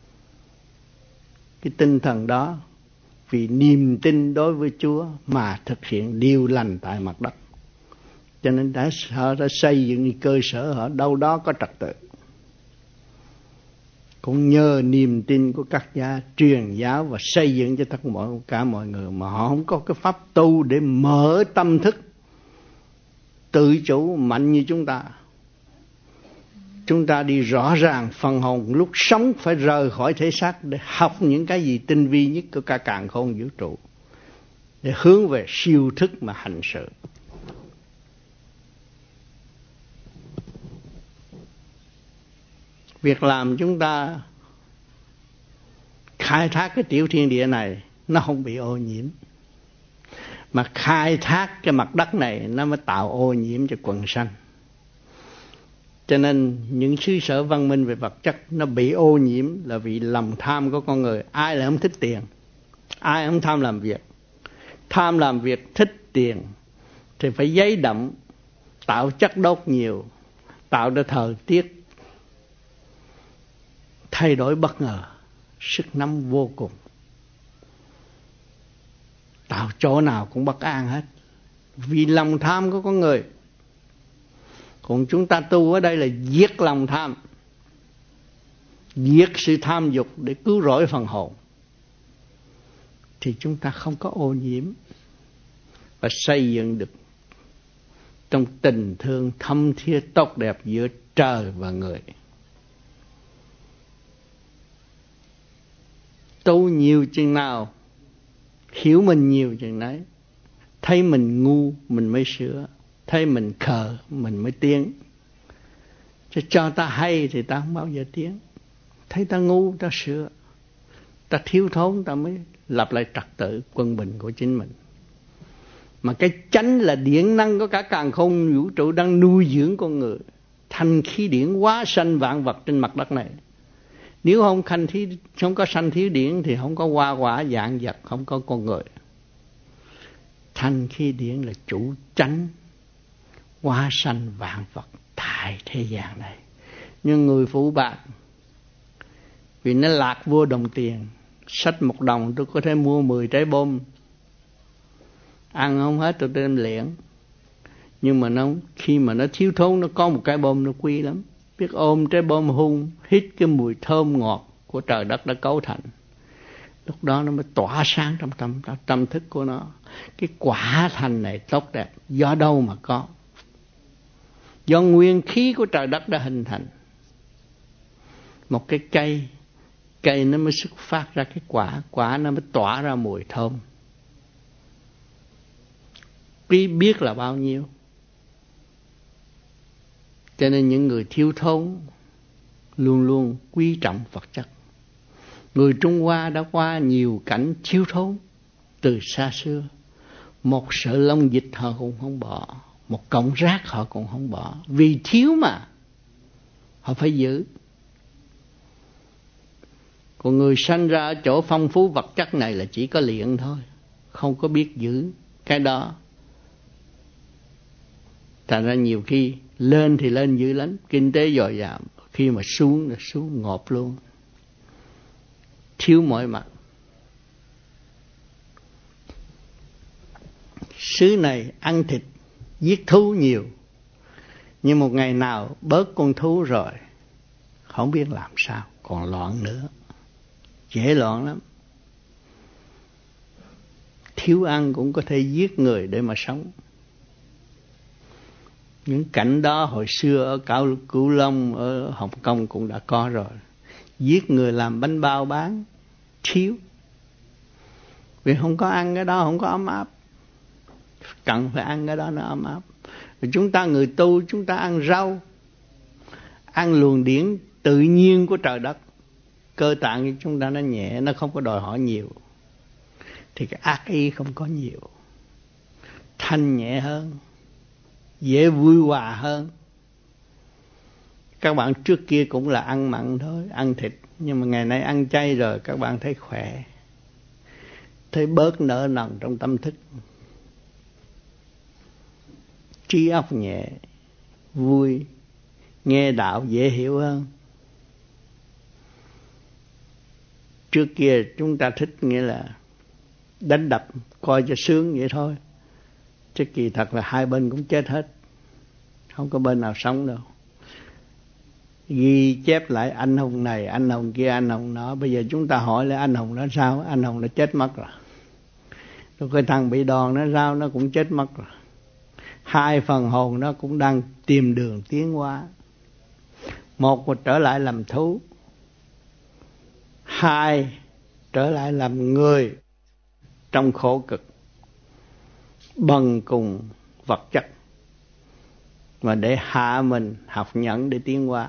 Cái tinh thần đó vì niềm tin đối với Chúa mà thực hiện điều lành tại mặt đất. Cho nên đã, họ đã xây dựng cơ sở họ đâu đó có trật tự. Cũng nhờ niềm tin của các gia truyền giáo và xây dựng cho tất mọi cả mọi người, mà họ không có cái pháp tu để mở tâm thức tự chủ mạnh như chúng ta. Chúng ta đi rõ ràng phần hồn lúc sống phải rời khỏi thể xác để học những cái gì tinh vi nhất của cả càn khôn vũ trụ, để hướng về siêu thức mà hành sự. Việc làm chúng ta khai thác cái tiểu thiên địa này nó không bị ô nhiễm, mà khai thác cái mặt đất này nó mới tạo ô nhiễm cho quần sanh. Cho nên những xứ sở văn minh về vật chất nó bị ô nhiễm là vì lòng tham của con người. Ai lại không thích tiền? Ai không tham làm việc? Tham làm việc, thích tiền thì phải giấy đậm, tạo chất đốt nhiều, tạo ra thời tiết thay đổi bất ngờ, sức nóng vô cùng, tạo chỗ nào cũng bất an hết, vì lòng tham của con người. Còn chúng ta tu ở đây là giết lòng tham, giết sự tham dục để cứu rỗi phần hồn, thì chúng ta không có ô nhiễm và xây dựng được trong tình thương thâm thiết tốt đẹp giữa trời và người. Tu nhiều chừng nào, hiểu mình nhiều chừng nấy. Thấy mình ngu mình mới sửa, thấy mình khờ mình mới tiến. Chứ cho ta hay thì ta không bao giờ tiến. Thấy ta ngu ta sửa, ta thiếu thốn ta mới lập lại trật tự quân bình của chính mình. Mà cái chánh là điển năng của cả càn khôn vũ trụ đang nuôi dưỡng con người, thành khí điển hóa sanh vạn vật trên mặt đất này. Nếu không khanh thí, không có sanh thiếu điển thì không có hoa quả dạng vật, không có con người. Thanh khí điển là chủ chánh hóa sanh vạn vật tại thế gian này. Nhưng người phụ bạc vì nó lạc vô đồng tiền, sách một đồng tôi có thể mua mười trái bom, ăn không hết tôi đem liễn. Nhưng mà nó khi mà nó thiếu thốn, nó có một cái bom nó quý lắm, biết ôm trái bom hung, hít cái mùi thơm ngọt của trời đất đã cấu thành. Lúc đó nó mới tỏa sáng trong tâm, trong tâm thức của nó. Cái quả thành này tốt đẹp do đâu mà có? Do nguyên khí của trời đất đã hình thành. Một cái cây, cây nó mới xuất phát ra cái quả, quả nó mới tỏa ra mùi thơm. Quý biết là bao nhiêu. Cho nên những người thiếu thốn luôn luôn quý trọng vật chất. Người Trung Hoa đã qua nhiều cảnh thiếu thốn từ xa xưa. Một sợi lông dịch họ cũng không bỏ, một cọng rác họ cũng không bỏ, vì thiếu mà họ phải giữ. Còn người sanh ra ở chỗ phong phú vật chất này là chỉ có luyện thôi, không có biết giữ cái đó. Thành ra nhiều khi lên thì lên dữ lắm, kinh tế dồi dào, khi mà xuống là xuống ngộp luôn, thiếu mọi mặt. Xứ này ăn thịt, giết thú nhiều, nhưng một ngày nào bớt con thú rồi, không biết làm sao, còn loạn nữa, dễ loạn lắm. Thiếu ăn cũng có thể giết người để mà sống. Những cảnh đó hồi xưa ở Cửu Cửu Long, ở Hồng Kông cũng đã có rồi. Giết người làm bánh bao bán, thiếu. Vì không có ăn cái đó, không có ấm áp. cần phải ăn cái đó nó ấm áp. Chúng ta người tu, chúng ta ăn rau, ăn luồng điển tự nhiên của trời đất, cơ tạng của chúng ta nó nhẹ, nó không có đòi hỏi nhiều, thì cái ác ý không có nhiều, thanh nhẹ hơn, dễ vui hòa hơn. Các bạn trước kia cũng là ăn mặn thôi, ăn thịt, nhưng mà ngày nay ăn chay rồi các bạn thấy khỏe, thấy bớt nợ nần trong tâm thức, trí óc nhẹ, vui, nghe đạo dễ hiểu hơn. Trước kia chúng ta thích nghĩa là đánh đập coi cho sướng vậy thôi, chứ kỳ thật là hai bên cũng chết hết, không có bên nào sống đâu. Ghi chép lại anh hùng này, anh hùng kia, anh hùng đó. Bây giờ chúng ta hỏi là anh hùng đó sao? Anh hùng nó chết mất rồi. Rồi cái thằng bị đòn nó sao? Nó cũng chết mất rồi. Hai phần hồn nó cũng đang tìm đường tiến hóa. Một là trở lại làm thú, hai trở lại làm người trong khổ cực, bần cùng vật chất, mà để hạ mình học nhẫn để tiến hóa.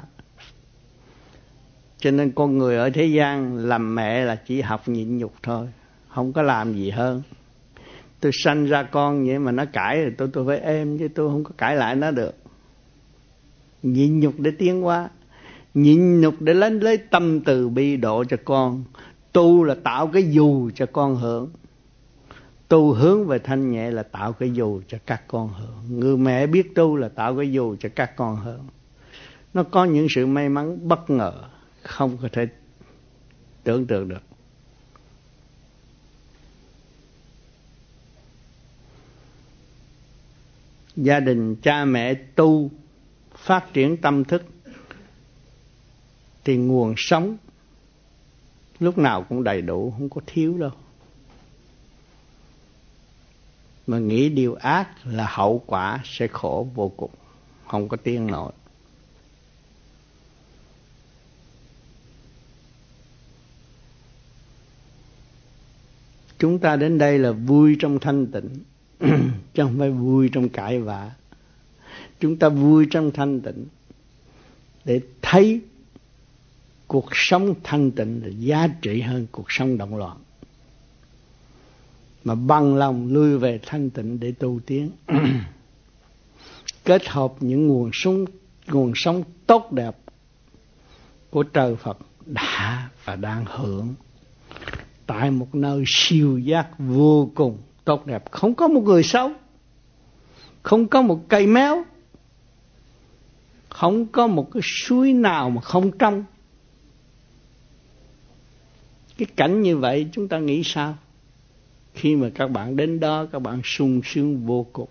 Cho nên con người ở thế gian làm mẹ là chỉ học nhịn nhục thôi, không có làm gì hơn. Tôi sanh ra con vậy mà nó cãi rồi tôi tôi phải êm, chứ tôi không có cãi lại nó được. Nhịn nhục để tiến hóa, nhịn nhục để lấy lấy tâm từ bi độ cho con. Tu là tạo cái dù cho con hưởng, tu hướng về thanh nhẹ là tạo cái dù cho các con hưởng. Người mẹ biết tu là tạo cái dù cho các con hưởng. Nó có những sự may mắn bất ngờ không có thể tưởng tượng được. Gia đình cha mẹ tu phát triển tâm thức thì nguồn sống lúc nào cũng đầy đủ, không có thiếu đâu. Mà nghĩ điều ác là hậu quả sẽ khổ vô cùng, không có tiến nổi. Chúng ta đến đây là vui trong thanh tịnh, chứ không phải vui trong cãi vã. Chúng ta vui trong thanh tịnh để thấy cuộc sống thanh tịnh là giá trị hơn cuộc sống động loạn, mà bằng lòng lui về thanh tịnh để tu tiến. Kết hợp những nguồn sống, nguồn sống tốt đẹp của trời Phật đã và đang hưởng tại một nơi siêu giác vô cùng tốt đẹp. Không có một người xấu, không có một cây méo, không có một cái suối nào mà không trong. Cái cảnh như vậy chúng ta nghĩ sao? Khi mà các bạn đến đó, các bạn sung sướng vô cùng.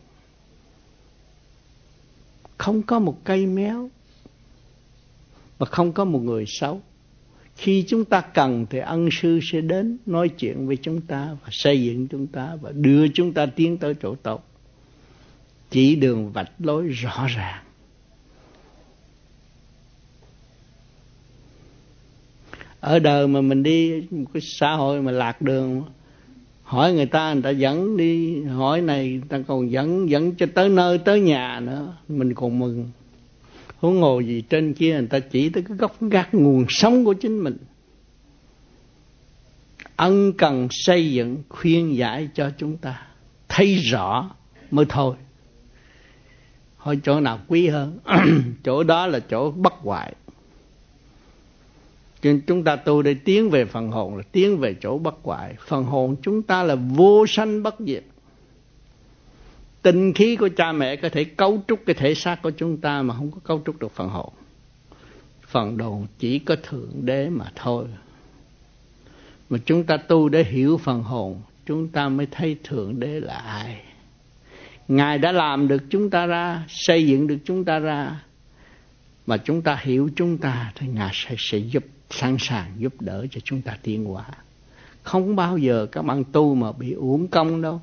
Không có một cây méo và không có một người xấu. Khi chúng ta cần thì ân sư sẽ đến nói chuyện với chúng ta và xây dựng chúng ta và đưa chúng ta tiến tới chỗ tốt, chỉ đường vạch lối rõ ràng. Ở đời mà mình đi một cái xã hội mà lạc đường, hỏi người ta, người ta dẫn đi, hỏi này người ta còn dẫn dẫn cho tới nơi tới nhà nữa, mình còn mừng. Huống hồ gì trên kia người ta chỉ tới cái gốc gác nguồn sống của chính mình, ân cần xây dựng khuyên giải cho chúng ta thấy rõ mới thôi. Hỏi chỗ nào quý hơn? Chỗ đó là chỗ bất hoại. Cho nên chúng ta tu để tiến về phần hồn là tiến về chỗ bất hoại. Phần hồn chúng ta là vô sanh bất diệt. Tinh khí của cha mẹ có thể cấu trúc cái thể xác của chúng ta mà không có cấu trúc được phần hồn. Phần hồn chỉ có Thượng Đế mà thôi. Mà chúng ta tu để hiểu phần hồn, chúng ta mới thấy Thượng Đế là ai. Ngài đã làm được chúng ta ra, xây dựng được chúng ta ra, mà chúng ta hiểu chúng ta thì Ngài sẽ, sẽ giúp, sẵn sàng giúp đỡ cho chúng ta tiến hóa. Không bao giờ các bạn tu mà bị uổng công đâu.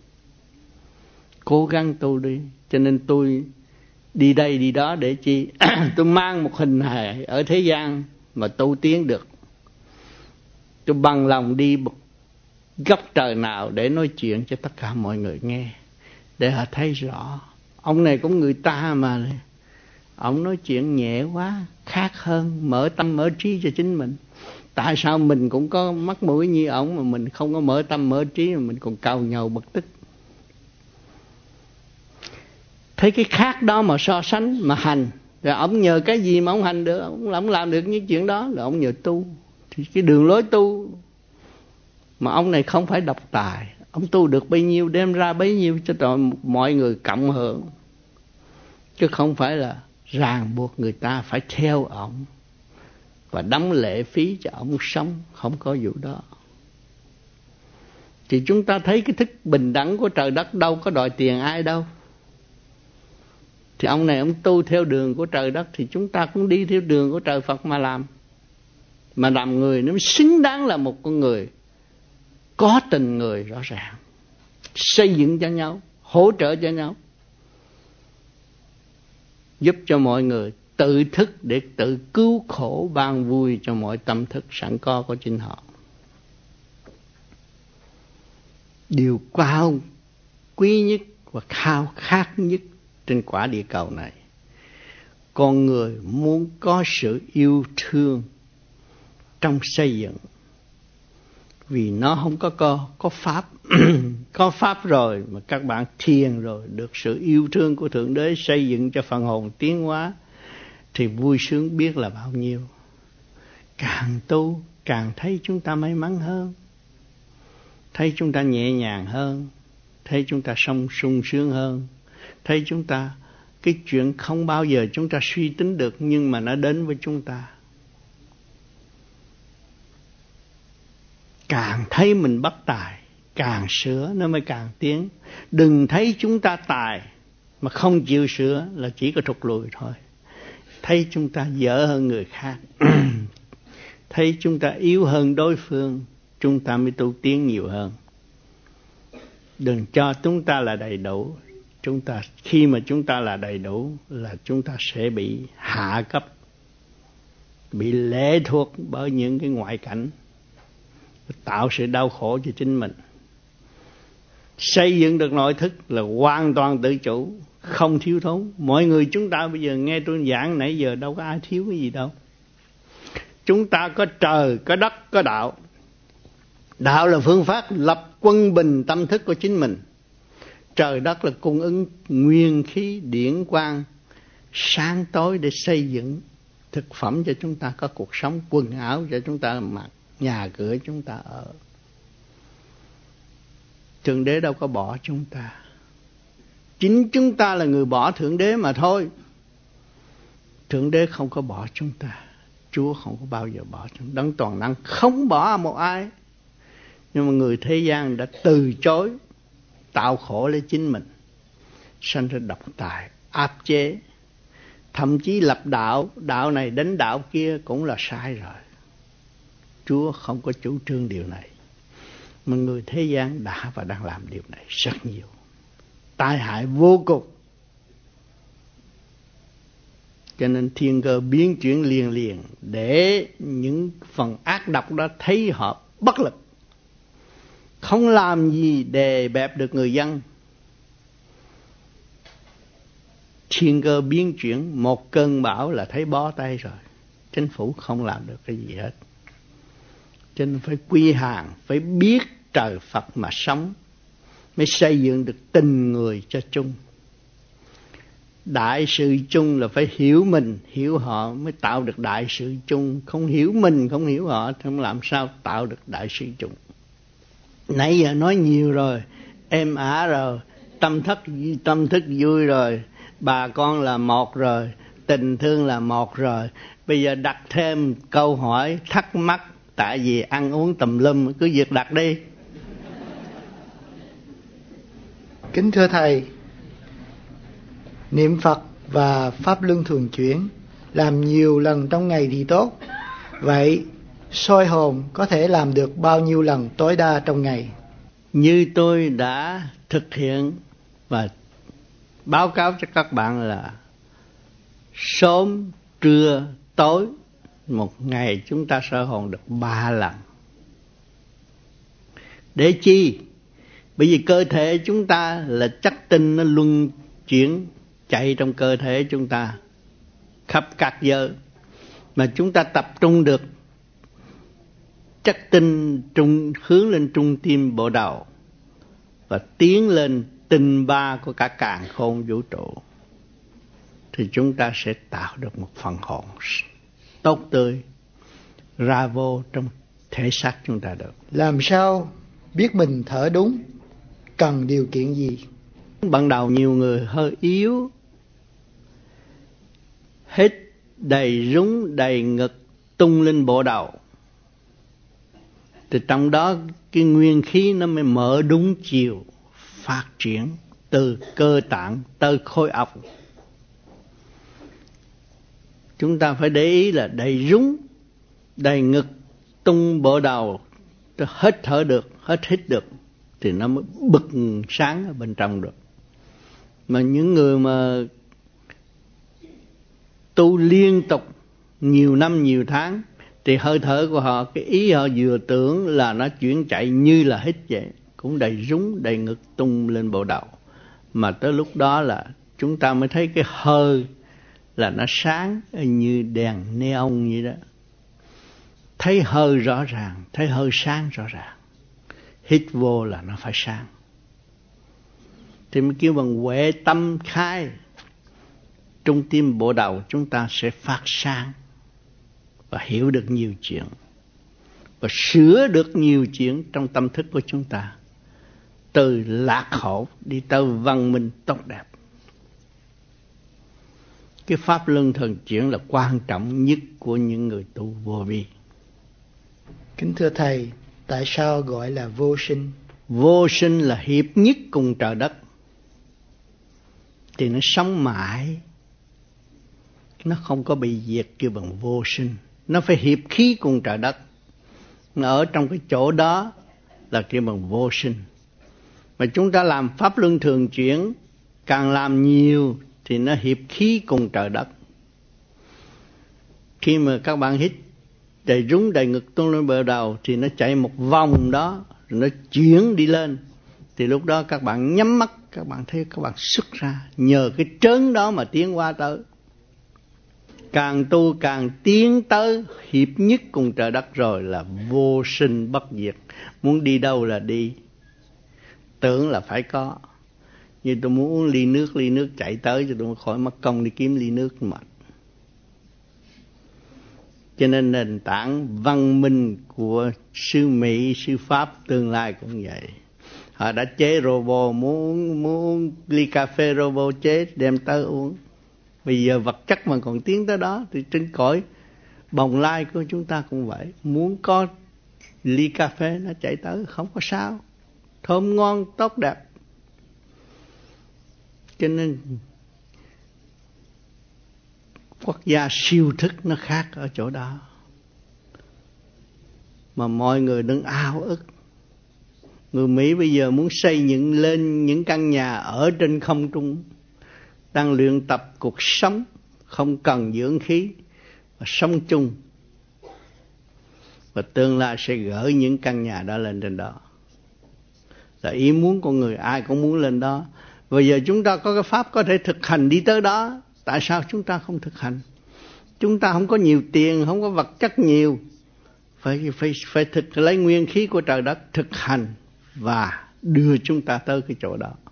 Cố gắng tu đi. Cho nên tôi đi đây đi đó để chi? Tôi mang một hình hài ở thế gian mà tu tiến được. Tôi bằng lòng đi góc trời nào để nói chuyện cho tất cả mọi người nghe. để họ thấy rõ. Ông này cũng người ta mà, ông nói chuyện nhẹ quá, khác hơn, mở tâm mở trí cho chính mình. Tại sao mình cũng có mắt mũi như ổng mà mình không có mở tâm mở trí, mà mình còn càu nhàu bực tức. Thấy cái khác đó mà so sánh mà hành, rồi ổng nhờ cái gì mà ổng hành được, ổng, ổng làm được những chuyện đó là ổng nhờ tu. Thì cái đường lối tu mà ông này không phải độc tài, ông tu được bấy nhiêu đem ra bấy nhiêu cho toàn mọi người cộng hưởng, chứ không phải là ràng buộc người ta phải theo ổng và đóng lệ phí cho ổng sống, không có vụ đó. Thì chúng ta thấy cái thức bình đẳng của trời đất đâu có đòi tiền ai đâu. Thì ông này ông tu theo đường của trời đất, thì chúng ta cũng đi theo đường của trời Phật mà làm. Mà làm người nó mới xứng đáng là một con người có tình người rõ ràng, xây dựng cho nhau, hỗ trợ cho nhau, giúp cho mọi người tự thức để tự cứu khổ ban vui cho mọi tâm thức sẵn có của chính họ. Điều cao quý nhất và khao khát nhất trên quả địa cầu này, con người muốn có sự yêu thương trong xây dựng. Vì nó không có có, có pháp có pháp rồi mà các bạn thiền rồi, được sự yêu thương của Thượng Đế xây dựng cho phần hồn tiến hóa, thì vui sướng biết là bao nhiêu. Càng tu càng thấy chúng ta may mắn hơn, thấy chúng ta nhẹ nhàng hơn, thấy chúng ta sống sung sướng hơn, thấy chúng ta cái chuyện không bao giờ chúng ta suy tính được nhưng mà nó đến với chúng ta. Càng thấy mình bất tài, càng sửa nó mới càng tiến. Đừng thấy chúng ta tài mà không chịu sửa là chỉ có trục lùi thôi. Thấy chúng ta dở hơn người khác, thấy chúng ta yếu hơn đối phương, chúng ta mới tu tiến nhiều hơn. Đừng cho chúng ta là đầy đủ. Chúng ta khi mà chúng ta là đầy đủ là chúng ta sẽ bị hạ cấp, bị lệ thuộc bởi những cái ngoại cảnh, tạo sự đau khổ cho chính mình. Xây dựng được nội thức là hoàn toàn tự chủ, không thiếu thốn. Mọi người chúng ta bây giờ nghe tôi giảng nãy giờ đâu có ai thiếu cái gì đâu. Chúng ta có trời, có đất, có đạo. Đạo là phương pháp lập quân bình tâm thức của chính mình. Trời đất là cung ứng nguyên khí điển quang sáng tối để xây dựng thực phẩm cho chúng ta có cuộc sống, quần áo cho chúng ta mặc, nhà cửa chúng ta ở. Thượng Đế đâu có bỏ chúng ta, chính chúng ta là người bỏ Thượng Đế mà thôi. Thượng Đế không có bỏ chúng ta, Chúa không có bao giờ bỏ chúng ta, Đấng toàn năng không bỏ một ai. Nhưng mà người thế gian đã từ chối, tạo khổ lấy chính mình, sanh ra độc tài, áp chế, thậm chí lập đạo, đạo này đánh đạo kia cũng là sai rồi. Chúa không có chủ trương điều này, mà người thế gian đã và đang làm điều này rất nhiều, tai hại vô cùng. Cho nên thiên cơ biến chuyển liền liền để những phần ác độc đó thấy họ bất lực, không làm gì để bẹp được người dân. Thiên cơ biến chuyển, một cơn bão là thấy bó tay rồi. Chính phủ không làm được cái gì hết. Cho nên phải quy hàng, phải biết trời Phật mà sống, mới xây dựng được tình người cho chung. Đại sự chung là phải hiểu mình, hiểu họ mới tạo được đại sự chung. Không hiểu mình, không hiểu họ, không làm sao tạo được đại sự chung. Nãy giờ nói nhiều rồi, êm ả rồi, tâm thức, tâm thức vui rồi, bà con là một rồi, tình thương là một rồi. Bây giờ đặt thêm câu hỏi thắc mắc, tại vì ăn uống tùm lum, cứ việc đặt đi. Kính thưa Thầy, niệm Phật và Pháp Luân Thường Chuyển làm nhiều lần trong ngày thì tốt. Vậy soi hồn có thể làm được bao nhiêu lần tối đa trong ngày? Như tôi đã thực hiện và báo cáo cho các bạn là sớm, trưa, tối, một ngày chúng ta soi hồn được ba lần. Để chi? Bởi vì cơ thể chúng ta là chất tinh nó luân chuyển chạy trong cơ thể chúng ta khắp các giới, mà chúng ta tập trung được chất tinh trung hướng lên trung tim bộ đầu và tiến lên tinh ba của cả càn khôn vũ trụ, thì chúng ta sẽ tạo được một phần hồn tốt tươi ra vô trong thể xác chúng ta được. Làm sao biết mình thở đúng? Cần điều kiện gì? Ban đầu nhiều người hơi yếu, hít đầy rúng đầy ngực tung lên bộ đầu, thì trong đó cái nguyên khí nó mới mở đúng chiều, phát triển từ cơ tạng tới khối óc. Chúng ta phải để ý là đầy rúng đầy ngực tung bộ đầu, hết thở được, hết hít được, thì nó mới bừng sáng ở bên trong được. Mà những người mà tu liên tục nhiều năm nhiều tháng thì hơi thở của họ, cái ý họ vừa tưởng là nó chuyển chạy như là hít vậy, cũng đầy rúng đầy ngực tung lên bộ đầu. Mà tới lúc đó là chúng ta mới thấy cái hơi là nó sáng như đèn neon vậy đó. Thấy hơi rõ ràng, thấy hơi sáng rõ ràng. Hít vô là nó phải sáng. Thì mới kêu bằng huệ tâm khai. Trung tim bộ đầu chúng ta sẽ phát sáng và hiểu được nhiều chuyện, và sửa được nhiều chuyện trong tâm thức của chúng ta, từ lạc hậu đi tới văn minh tốt đẹp. Cái pháp luân thường chuyển là quan trọng nhất của những người tu vô vi. Kính thưa Thầy, tại sao gọi là vô sinh? Vô sinh là hiệp nhất cùng trời đất, thì nó sống mãi, nó không có bị diệt, kêu bằng vô sinh. Nó phải hiệp khí cùng trời đất, nó ở trong cái chỗ đó là kêu bằng vô sinh. Mà chúng ta làm pháp luân thường chuyển, càng làm nhiều thì nó hiệp khí cùng trời đất. Khi mà các bạn hít đầy rúng đầy ngực tung lên bờ đầu thì nó chạy một vòng đó, rồi nó chuyển đi lên. Thì lúc đó các bạn nhắm mắt, các bạn thấy các bạn xuất ra, nhờ cái trớn đó mà tiến qua tới. Càng tu càng tiến tới hiệp nhất cùng trời đất rồi là vô sinh bất diệt. Muốn đi đâu là đi, tưởng là phải có. Như tôi muốn uống ly nước, ly nước chạy tới cho tôi khỏi mất công đi kiếm ly nước mệt. Cho nên nền tảng văn minh của sư Mỹ, sư Pháp tương lai cũng vậy. Họ đã chế robot, muốn, muốn ly cà phê robot chế đem tới uống. Bây giờ vật chất mà còn tiến tới đó, thì trên cõi bồng lai của chúng ta cũng vậy. Muốn có ly cà phê nó chạy tới, không có sao. Thơm ngon, tốt đẹp. Cho nên quốc gia siêu thức nó khác ở chỗ đó. Mà mọi người đừng ao ức. Người Mỹ bây giờ muốn xây những lên những căn nhà ở trên không trung, đang luyện tập cuộc sống không cần dưỡng khí và sống chung, và tương lai sẽ gửi những căn nhà đó lên trên đó. Là ý muốn con người, ai cũng muốn lên đó. Bây giờ chúng ta có cái pháp có thể thực hành đi tới đó, tại sao chúng ta không thực hành? Chúng ta không có nhiều tiền, không có vật chất nhiều, phải phải phải thực lấy nguyên khí của trời đất thực hành và đưa chúng ta tới cái chỗ đó.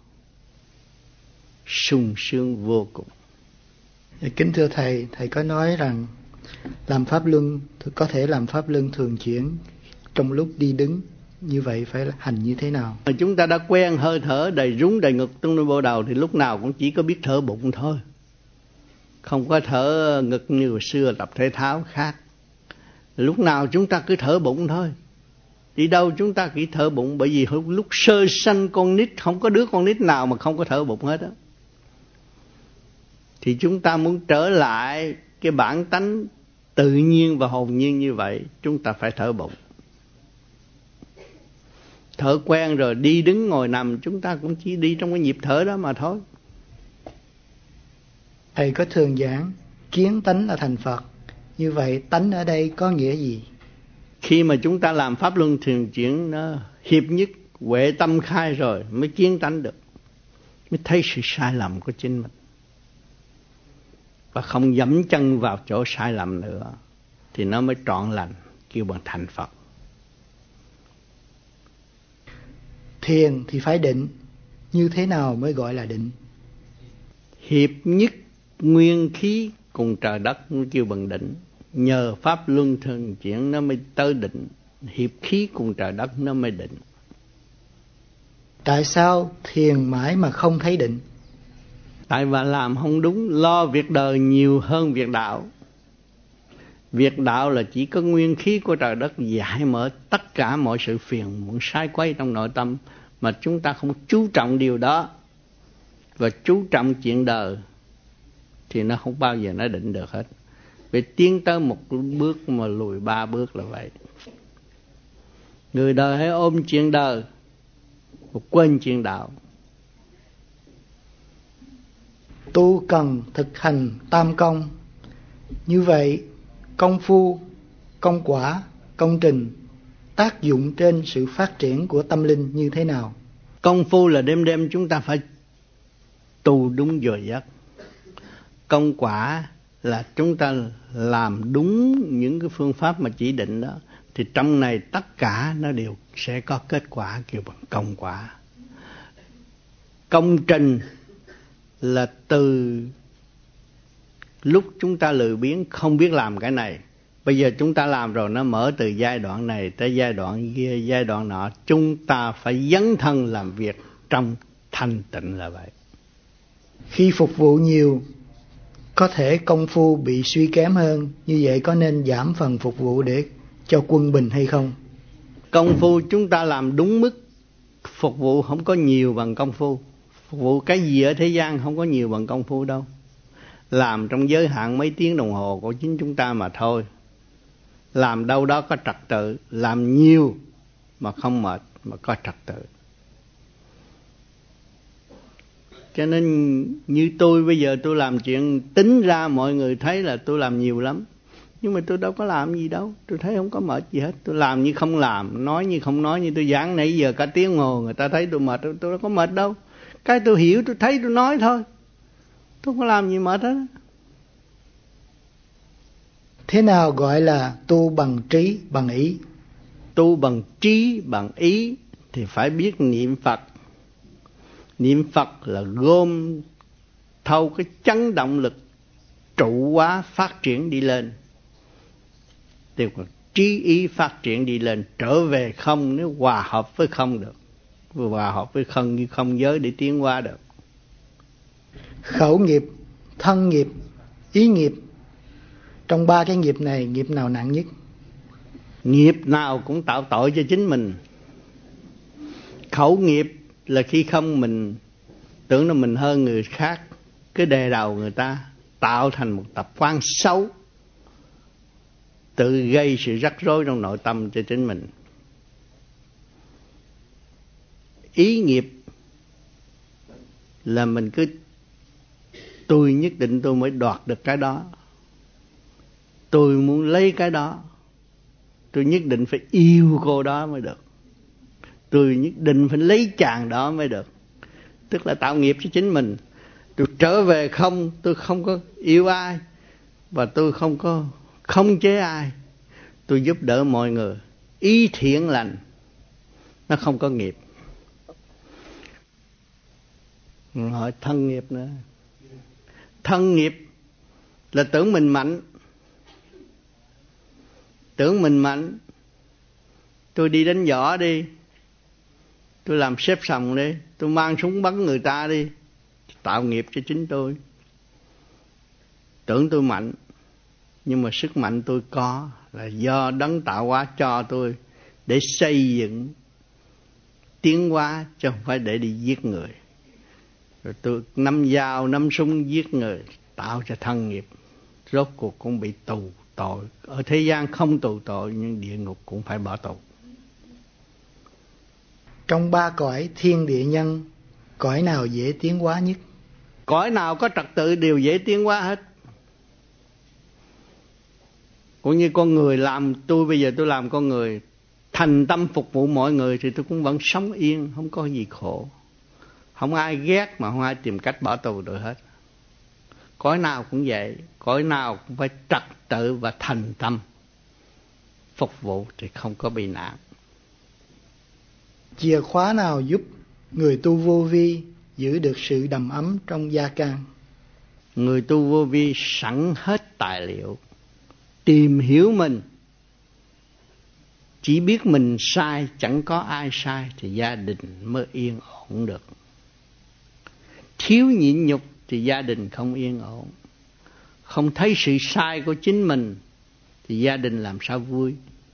Sung sướng vô cùng. Kính thưa Thầy, Thầy có nói rằng làm pháp luân, có thể làm pháp luân thường chuyển trong lúc đi đứng, như vậy phải hành như thế nào? Chúng ta đã quen hơi thở đầy rúng đầy ngực tung lên bộ đầu thì lúc nào cũng chỉ có biết thở bụng thôi, không có thở ngực như hồi xưa tập thể thao khác. Lúc nào chúng ta cứ thở bụng thôi, đi đâu chúng ta cứ thở bụng. Bởi vì lúc sơ sanh con nít, không có đứa con nít nào mà không có thở bụng hết á. Thì chúng ta muốn trở lại cái bản tánh tự nhiên và hồn nhiên như vậy, chúng ta phải thở bụng. Thở quen rồi, đi đứng ngồi nằm chúng ta cũng chỉ đi trong cái nhịp thở đó mà thôi. Thầy có thường giảng kiến tánh là thành Phật, như vậy tánh ở đây có nghĩa gì? Khi mà chúng ta làm pháp luân thường chuyển nó hiệp nhất huệ tâm khai rồi mới chiến tánh được, mới thấy sự sai lầm của chính mình và không dẫm chân vào chỗ sai lầm nữa, thì nó mới trọn lành, kêu bằng thành Phật. Thiền thì phải định, như thế nào mới gọi là định? Hiệp nhất nguyên khí cùng trời đất mới kêu bằng định. Nhờ pháp luân thường chuyển nó mới tới định. Hiệp khí cùng trời đất nó mới định. Tại sao thiền mãi mà không thấy định? Tại bà làm không đúng, lo việc đời nhiều hơn việc đạo. Việc đạo là chỉ có nguyên khí của trời đất giải mở tất cả mọi sự phiền muộn sai quấy trong nội tâm, mà chúng ta không chú trọng điều đó và chú trọng chuyện đời thì nó không bao giờ nó định được hết. Vì tiến tới một bước mà lùi ba bước là vậy. Người đời hãy ôm chuyện đời và quên chuyện đạo. Tu cần thực hành tam công. Như vậy, công phu, công quả, công trình tác dụng trên sự phát triển của tâm linh như thế nào? Công phu là đêm đêm chúng ta phải tu đúng giờ giấc. Công quả là chúng ta làm đúng những cái phương pháp mà chỉ định đó, thì trong này tất cả nó đều sẽ có kết quả, kêu bằng công quả. Công trình là từ lúc chúng ta lười biếng không biết làm cái này, bây giờ chúng ta làm rồi, nó mở từ giai đoạn này tới giai đoạn kia, giai đoạn nọ. Chúng ta phải dấn thân làm việc trong thanh tịnh là vậy. Khi phục vụ nhiều, có thể công phu bị suy kém hơn, như vậy có nên giảm phần phục vụ để cho quân bình hay không? Công phu chúng ta làm đúng mức, phục vụ không có nhiều bằng công phu. Phục vụ cái gì ở thế gian không có nhiều bằng công phu đâu. Làm trong giới hạn mấy tiếng đồng hồ của chính chúng ta mà thôi. Làm đâu đó có trật tự, làm nhiều mà không mệt mà có trật tự. Cho nên như tôi bây giờ tôi làm chuyện tính ra mọi người thấy là tôi làm nhiều lắm. Nhưng mà tôi đâu có làm gì đâu, tôi thấy không có mệt gì hết. Tôi làm như không làm, nói như không nói, như tôi giảng nãy giờ cả tiếng ngồi, người ta thấy tôi mệt, tôi đâu có mệt đâu. Cái tôi hiểu, tôi thấy, tôi nói thôi. Tôi không có làm gì mệt hết. Thế nào gọi là tu bằng trí, bằng ý? Tu bằng trí, bằng ý thì phải biết niệm Phật. Niệm Phật là gom thâu cái chấn động lực trụ hóa phát triển đi lên. Thì còn trí ý phát triển đi lên, trở về không, nếu hòa hợp với không được. Hòa hợp với không như không giới để tiến hóa được. Khẩu nghiệp, thân nghiệp, ý nghiệp. Trong ba cái nghiệp này, nghiệp nào nặng nhất? Nghiệp nào cũng tạo tội cho chính mình. Khẩu nghiệp là khi không mình tưởng là mình hơn người khác, cứ đè đầu người ta, tạo thành một tập quán xấu, tự gây sự rắc rối trong nội tâm cho chính mình. Ý nghiệp là mình cứ tôi nhất định tôi mới đoạt được cái đó, tôi muốn lấy cái đó, tôi nhất định phải yêu cô đó mới được, tôi nhất định phải lấy chàng đó mới được. Tức là tạo nghiệp cho chính mình. Tôi trở về không, tôi không có yêu ai và tôi không có khống chế ai, tôi giúp đỡ mọi người. Ý thiện lành, nó không có nghiệp. Hỏi thân nghiệp nữa. Thân nghiệp là tưởng mình mạnh. Tưởng mình mạnh. Tôi đi đánh võ đi, tôi làm xếp sòng đi, tôi mang súng bắn người ta đi, tạo nghiệp cho chính tôi. Tưởng tôi mạnh, nhưng mà sức mạnh tôi có là do đấng tạo hóa cho tôi để xây dựng tiến hóa, chứ không phải để đi giết người. Rồi tôi nắm dao, nắm súng giết người, tạo cho thân nghiệp. Rốt cuộc cũng bị tù tội. Ở thế gian không tù tội, nhưng địa ngục cũng phải bỏ tù. Trong ba cõi thiên địa nhân, cõi nào dễ tiến hóa nhất? Cõi nào có trật tự đều dễ tiến hóa hết. Cũng như con người làm, tôi bây giờ tôi làm con người, thành tâm phục vụ mọi người thì tôi cũng vẫn sống yên, không có gì khổ. Không ai ghét mà không ai tìm cách bỏ tù được hết. Cõi nào cũng vậy, cõi nào cũng phải trật tự và thành tâm phục vụ thì không có bị nạn. Chìa khóa nào giúp người tu vô vi giữ được sự đầm ấm trong gia can? Người tu vô vi sẵn hết tài liệu, tìm hiểu mình, chỉ biết mình sai, chẳng có ai sai thì gia đình mới yên ổn được. Thiếu nhịn nhục thì gia đình không yên ổn. Không thấy sự sai của chính mình thì gia đình làm sao vui.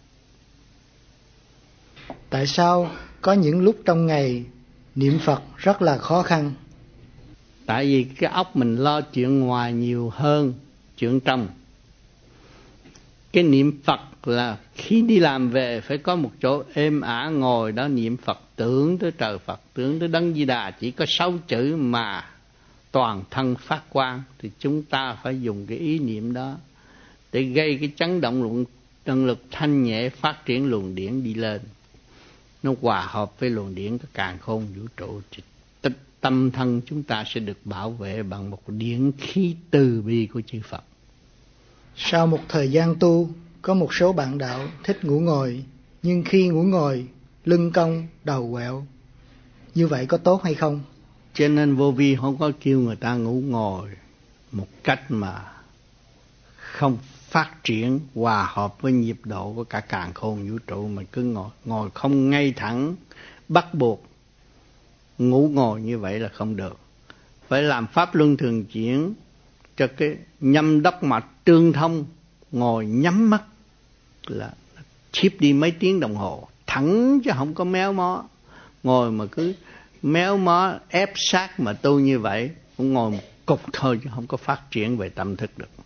Tại sao có những lúc trong ngày niệm Phật rất là khó khăn? Tại vì cái óc mình lo chuyện ngoài nhiều hơn chuyện trong. Cái niệm Phật là khi đi làm về phải có một chỗ êm ả ngồi đó niệm Phật, tưởng tới trời Phật, tưởng tới Đấng Di Đà, chỉ có sáu chữ mà toàn thân phát quang, thì chúng ta phải dùng cái ý niệm đó để gây cái chấn động luận năng lực thanh nhẹ, phát triển luồng điển đi lên. Nó hòa hợp với luồng điển của càn khôn vũ trụ, thì tâm thân chúng ta sẽ được bảo vệ bằng một điển khí từ bi của chư Phật. Sau một thời gian tu, có một số bạn đạo thích ngủ ngồi, nhưng khi ngủ ngồi, lưng cong, đầu quẹo. Như vậy có tốt hay không? Cho nên vô vi không có kêu người ta ngủ ngồi một cách mà không phát triển hòa hợp với nhịp độ của cả càn khôn vũ trụ, mà cứ ngồi ngồi không ngay thẳng, bắt buộc ngủ ngồi như vậy là không được. Phải làm pháp luân thường chuyển cho cái nhâm đốc mạch tương thông, ngồi nhắm mắt là thiếp đi mấy tiếng đồng hồ thẳng chứ không có méo mó. Ngồi mà cứ méo mó ép sát mà tu như vậy cũng ngồi một cục thôi chứ không có phát triển về tâm thức được.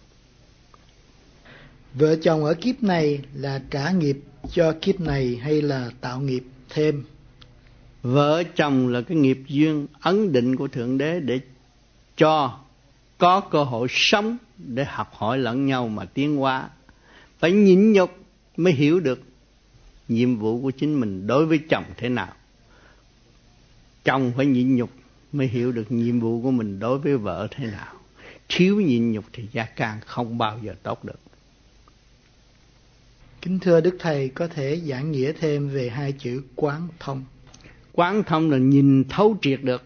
Vợ chồng ở kiếp này là trả nghiệp cho kiếp này hay là tạo nghiệp thêm? Vợ chồng là cái nghiệp duyên ấn định của Thượng Đế để cho có cơ hội sống, để học hỏi lẫn nhau mà tiến hóa. Phải nhịn nhục mới hiểu được nhiệm vụ của chính mình đối với chồng thế nào. Chồng phải nhịn nhục mới hiểu được nhiệm vụ của mình đối với vợ thế nào. Thiếu nhịn nhục thì gia can không bao giờ tốt được. Kính thưa Đức Thầy, có thể giảng nghĩa thêm về hai chữ quán thông? Quán thông là nhìn thấu triệt được.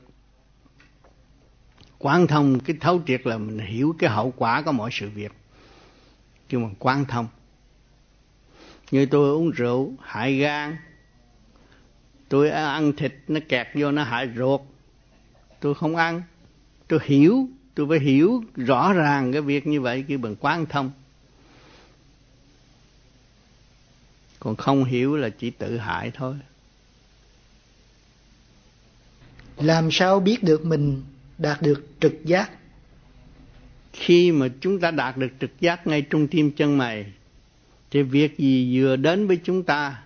Quán thông, cái thấu triệt là mình hiểu cái hậu quả của mọi sự việc, kêu bằng quán thông. Như tôi uống rượu hại gan, tôi ăn thịt nó kẹt vô nó hại ruột, tôi không ăn. Tôi hiểu, tôi phải hiểu rõ ràng cái việc như vậy kêu bằng quán thông. Còn không hiểu là chỉ tự hại thôi. Làm sao biết được mình đạt được trực giác? Khi mà chúng ta đạt được trực giác ngay trung tim chân mày, thì việc gì vừa đến với chúng ta,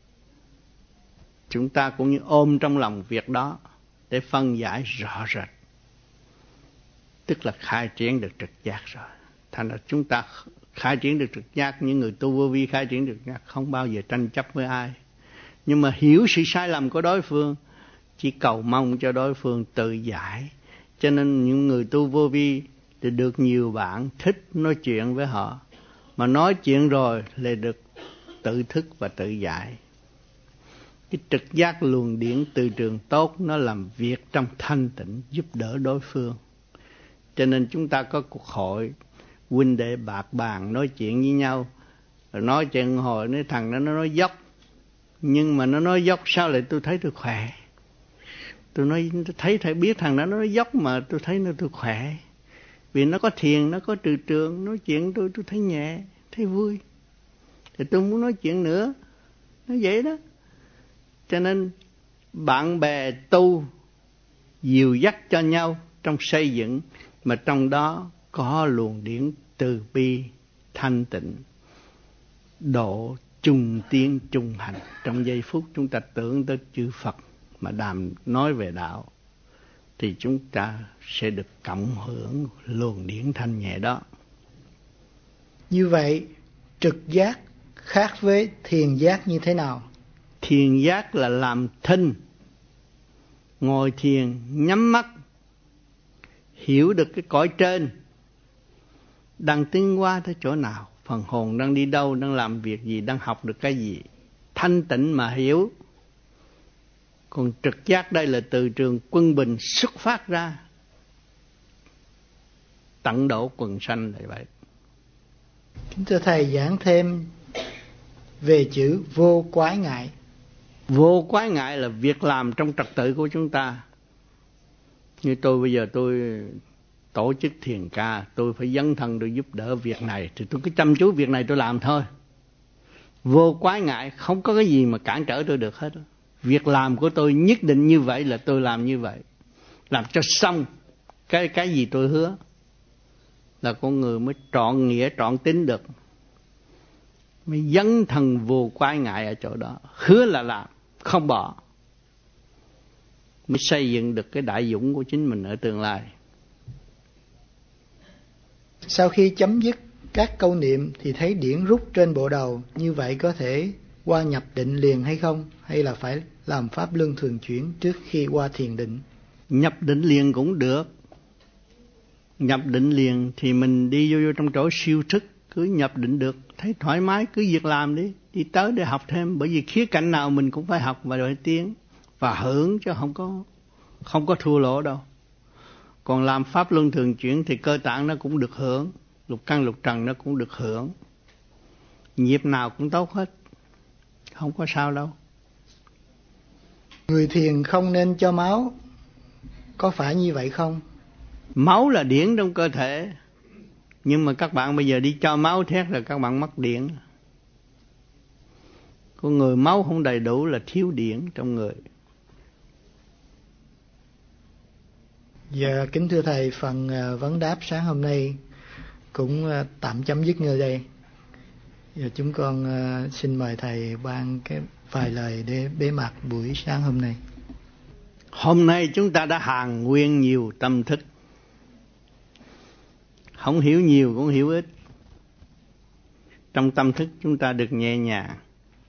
chúng ta cũng như ôm trong lòng việc đó để phân giải rõ rệt. Tức là khai triển được trực giác rồi. Thành ra chúng ta khai triển được trực giác, những người tu vô vi khai triển được trực giác không bao giờ tranh chấp với ai. Nhưng mà hiểu sự sai lầm của đối phương, chỉ cầu mong cho đối phương tự giải. Cho nên những người tu vô vi thì được nhiều bạn thích nói chuyện với họ. Mà nói chuyện rồi lại được tự thức và tự giải. Cái trực giác luồng điển từ trường tốt nó làm việc trong thanh tịnh, giúp đỡ đối phương. Cho nên chúng ta có cuộc hội huynh đệ bạc bàn nói chuyện với nhau, rồi nói chuyện hồi nói thằng đó nó nói dốc, nhưng mà nó nói dốc sao lại tôi thấy tôi khỏe. Tôi nói tôi thấy thấy biết thằng đó nó nói dốc mà tôi thấy nó tôi khỏe, vì nó có thiền, nó có trừ trường, nói chuyện tôi tôi thấy nhẹ, thấy vui, thì tôi muốn nói chuyện nữa. Nó vậy đó. Cho nên bạn bè tu dìu dắt cho nhau trong xây dựng, mà trong đó có luồng điển từ bi thanh tịnh, độ chung tiến chung hành. Trong giây phút chúng ta tưởng tới chư Phật mà đàm nói về đạo, thì chúng ta sẽ được cộng hưởng luồng điển thanh nhẹ đó. Như vậy trực giác khác với thiền giác như thế nào? Thiền giác là làm thinh, ngồi thiền nhắm mắt, hiểu được cái cõi trên đang tiến hóa tới chỗ nào, phần hồn đang đi đâu, đang làm việc gì, đang học được cái gì, thanh tịnh mà hiểu. Còn trực giác đây là từ trường quân bình xuất phát ra, tận độ quần sanh là vậy. Kính thưa Thầy, giảng thêm về chữ vô quái ngại. Vô quái ngại là việc làm trong trật tự của chúng ta. Như tôi bây giờ tôi tổ chức thiền ca, tôi phải dấn thân để giúp đỡ việc này, thì tôi cứ chăm chú việc này tôi làm thôi. Vô quái ngại, không có cái gì mà cản trở tôi được hết. Việc làm của tôi nhất định như vậy là tôi làm như vậy. Làm cho xong cái cái gì tôi hứa, là con người mới trọn nghĩa trọn tín được, mới dấn thân vô quái ngại ở chỗ đó. Hứa là làm, không bỏ, mới xây dựng được cái đại dũng của chính mình ở tương lai. Sau khi chấm dứt các câu niệm thì thấy điển rút trên bộ đầu, như vậy có thể qua nhập định liền hay không? Hay là phải làm pháp luân thường chuyển trước khi qua thiền định? Nhập định liền cũng được. Nhập định liền thì mình đi vô, vô trong chỗ siêu thức, cứ nhập định được, thấy thoải mái, cứ việc làm đi, đi tới để học thêm. Bởi vì khía cạnh nào mình cũng phải học và đổi tiến và hưởng, chứ không có không có thua lỗ đâu. Còn làm pháp luân thường chuyển thì cơ tạng nó cũng được hưởng, lục căn lục trần nó cũng được hưởng, nghiệp nào cũng tốt hết, không có sao đâu. Người thiền không nên cho máu, có phải như vậy không? Máu là điển trong cơ thể, nhưng mà các bạn bây giờ đi cho máu thét là các bạn mất điển. Con người máu không đầy đủ là thiếu điển trong người. Dạ, kính thưa Thầy, phần vấn đáp sáng hôm nay cũng tạm chấm dứt nơi đây. Giờ chúng con xin mời Thầy ban cái vài lời để bế mạc buổi sáng hôm nay. Hôm nay chúng ta đã hàn nguyên nhiều tâm thức. Không hiểu nhiều cũng hiểu ít. Trong tâm thức chúng ta được nhẹ nhàng.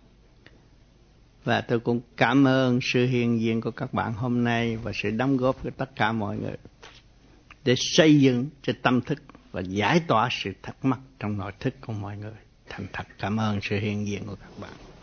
Và tôi cũng cảm ơn sự hiện diện của các bạn hôm nay và sự đóng góp của tất cả mọi người để xây dựng cho tâm thức và giải tỏa sự thắc mắc trong nội thức của mọi người. Thành thật cảm ơn sự hiện diện của các bạn.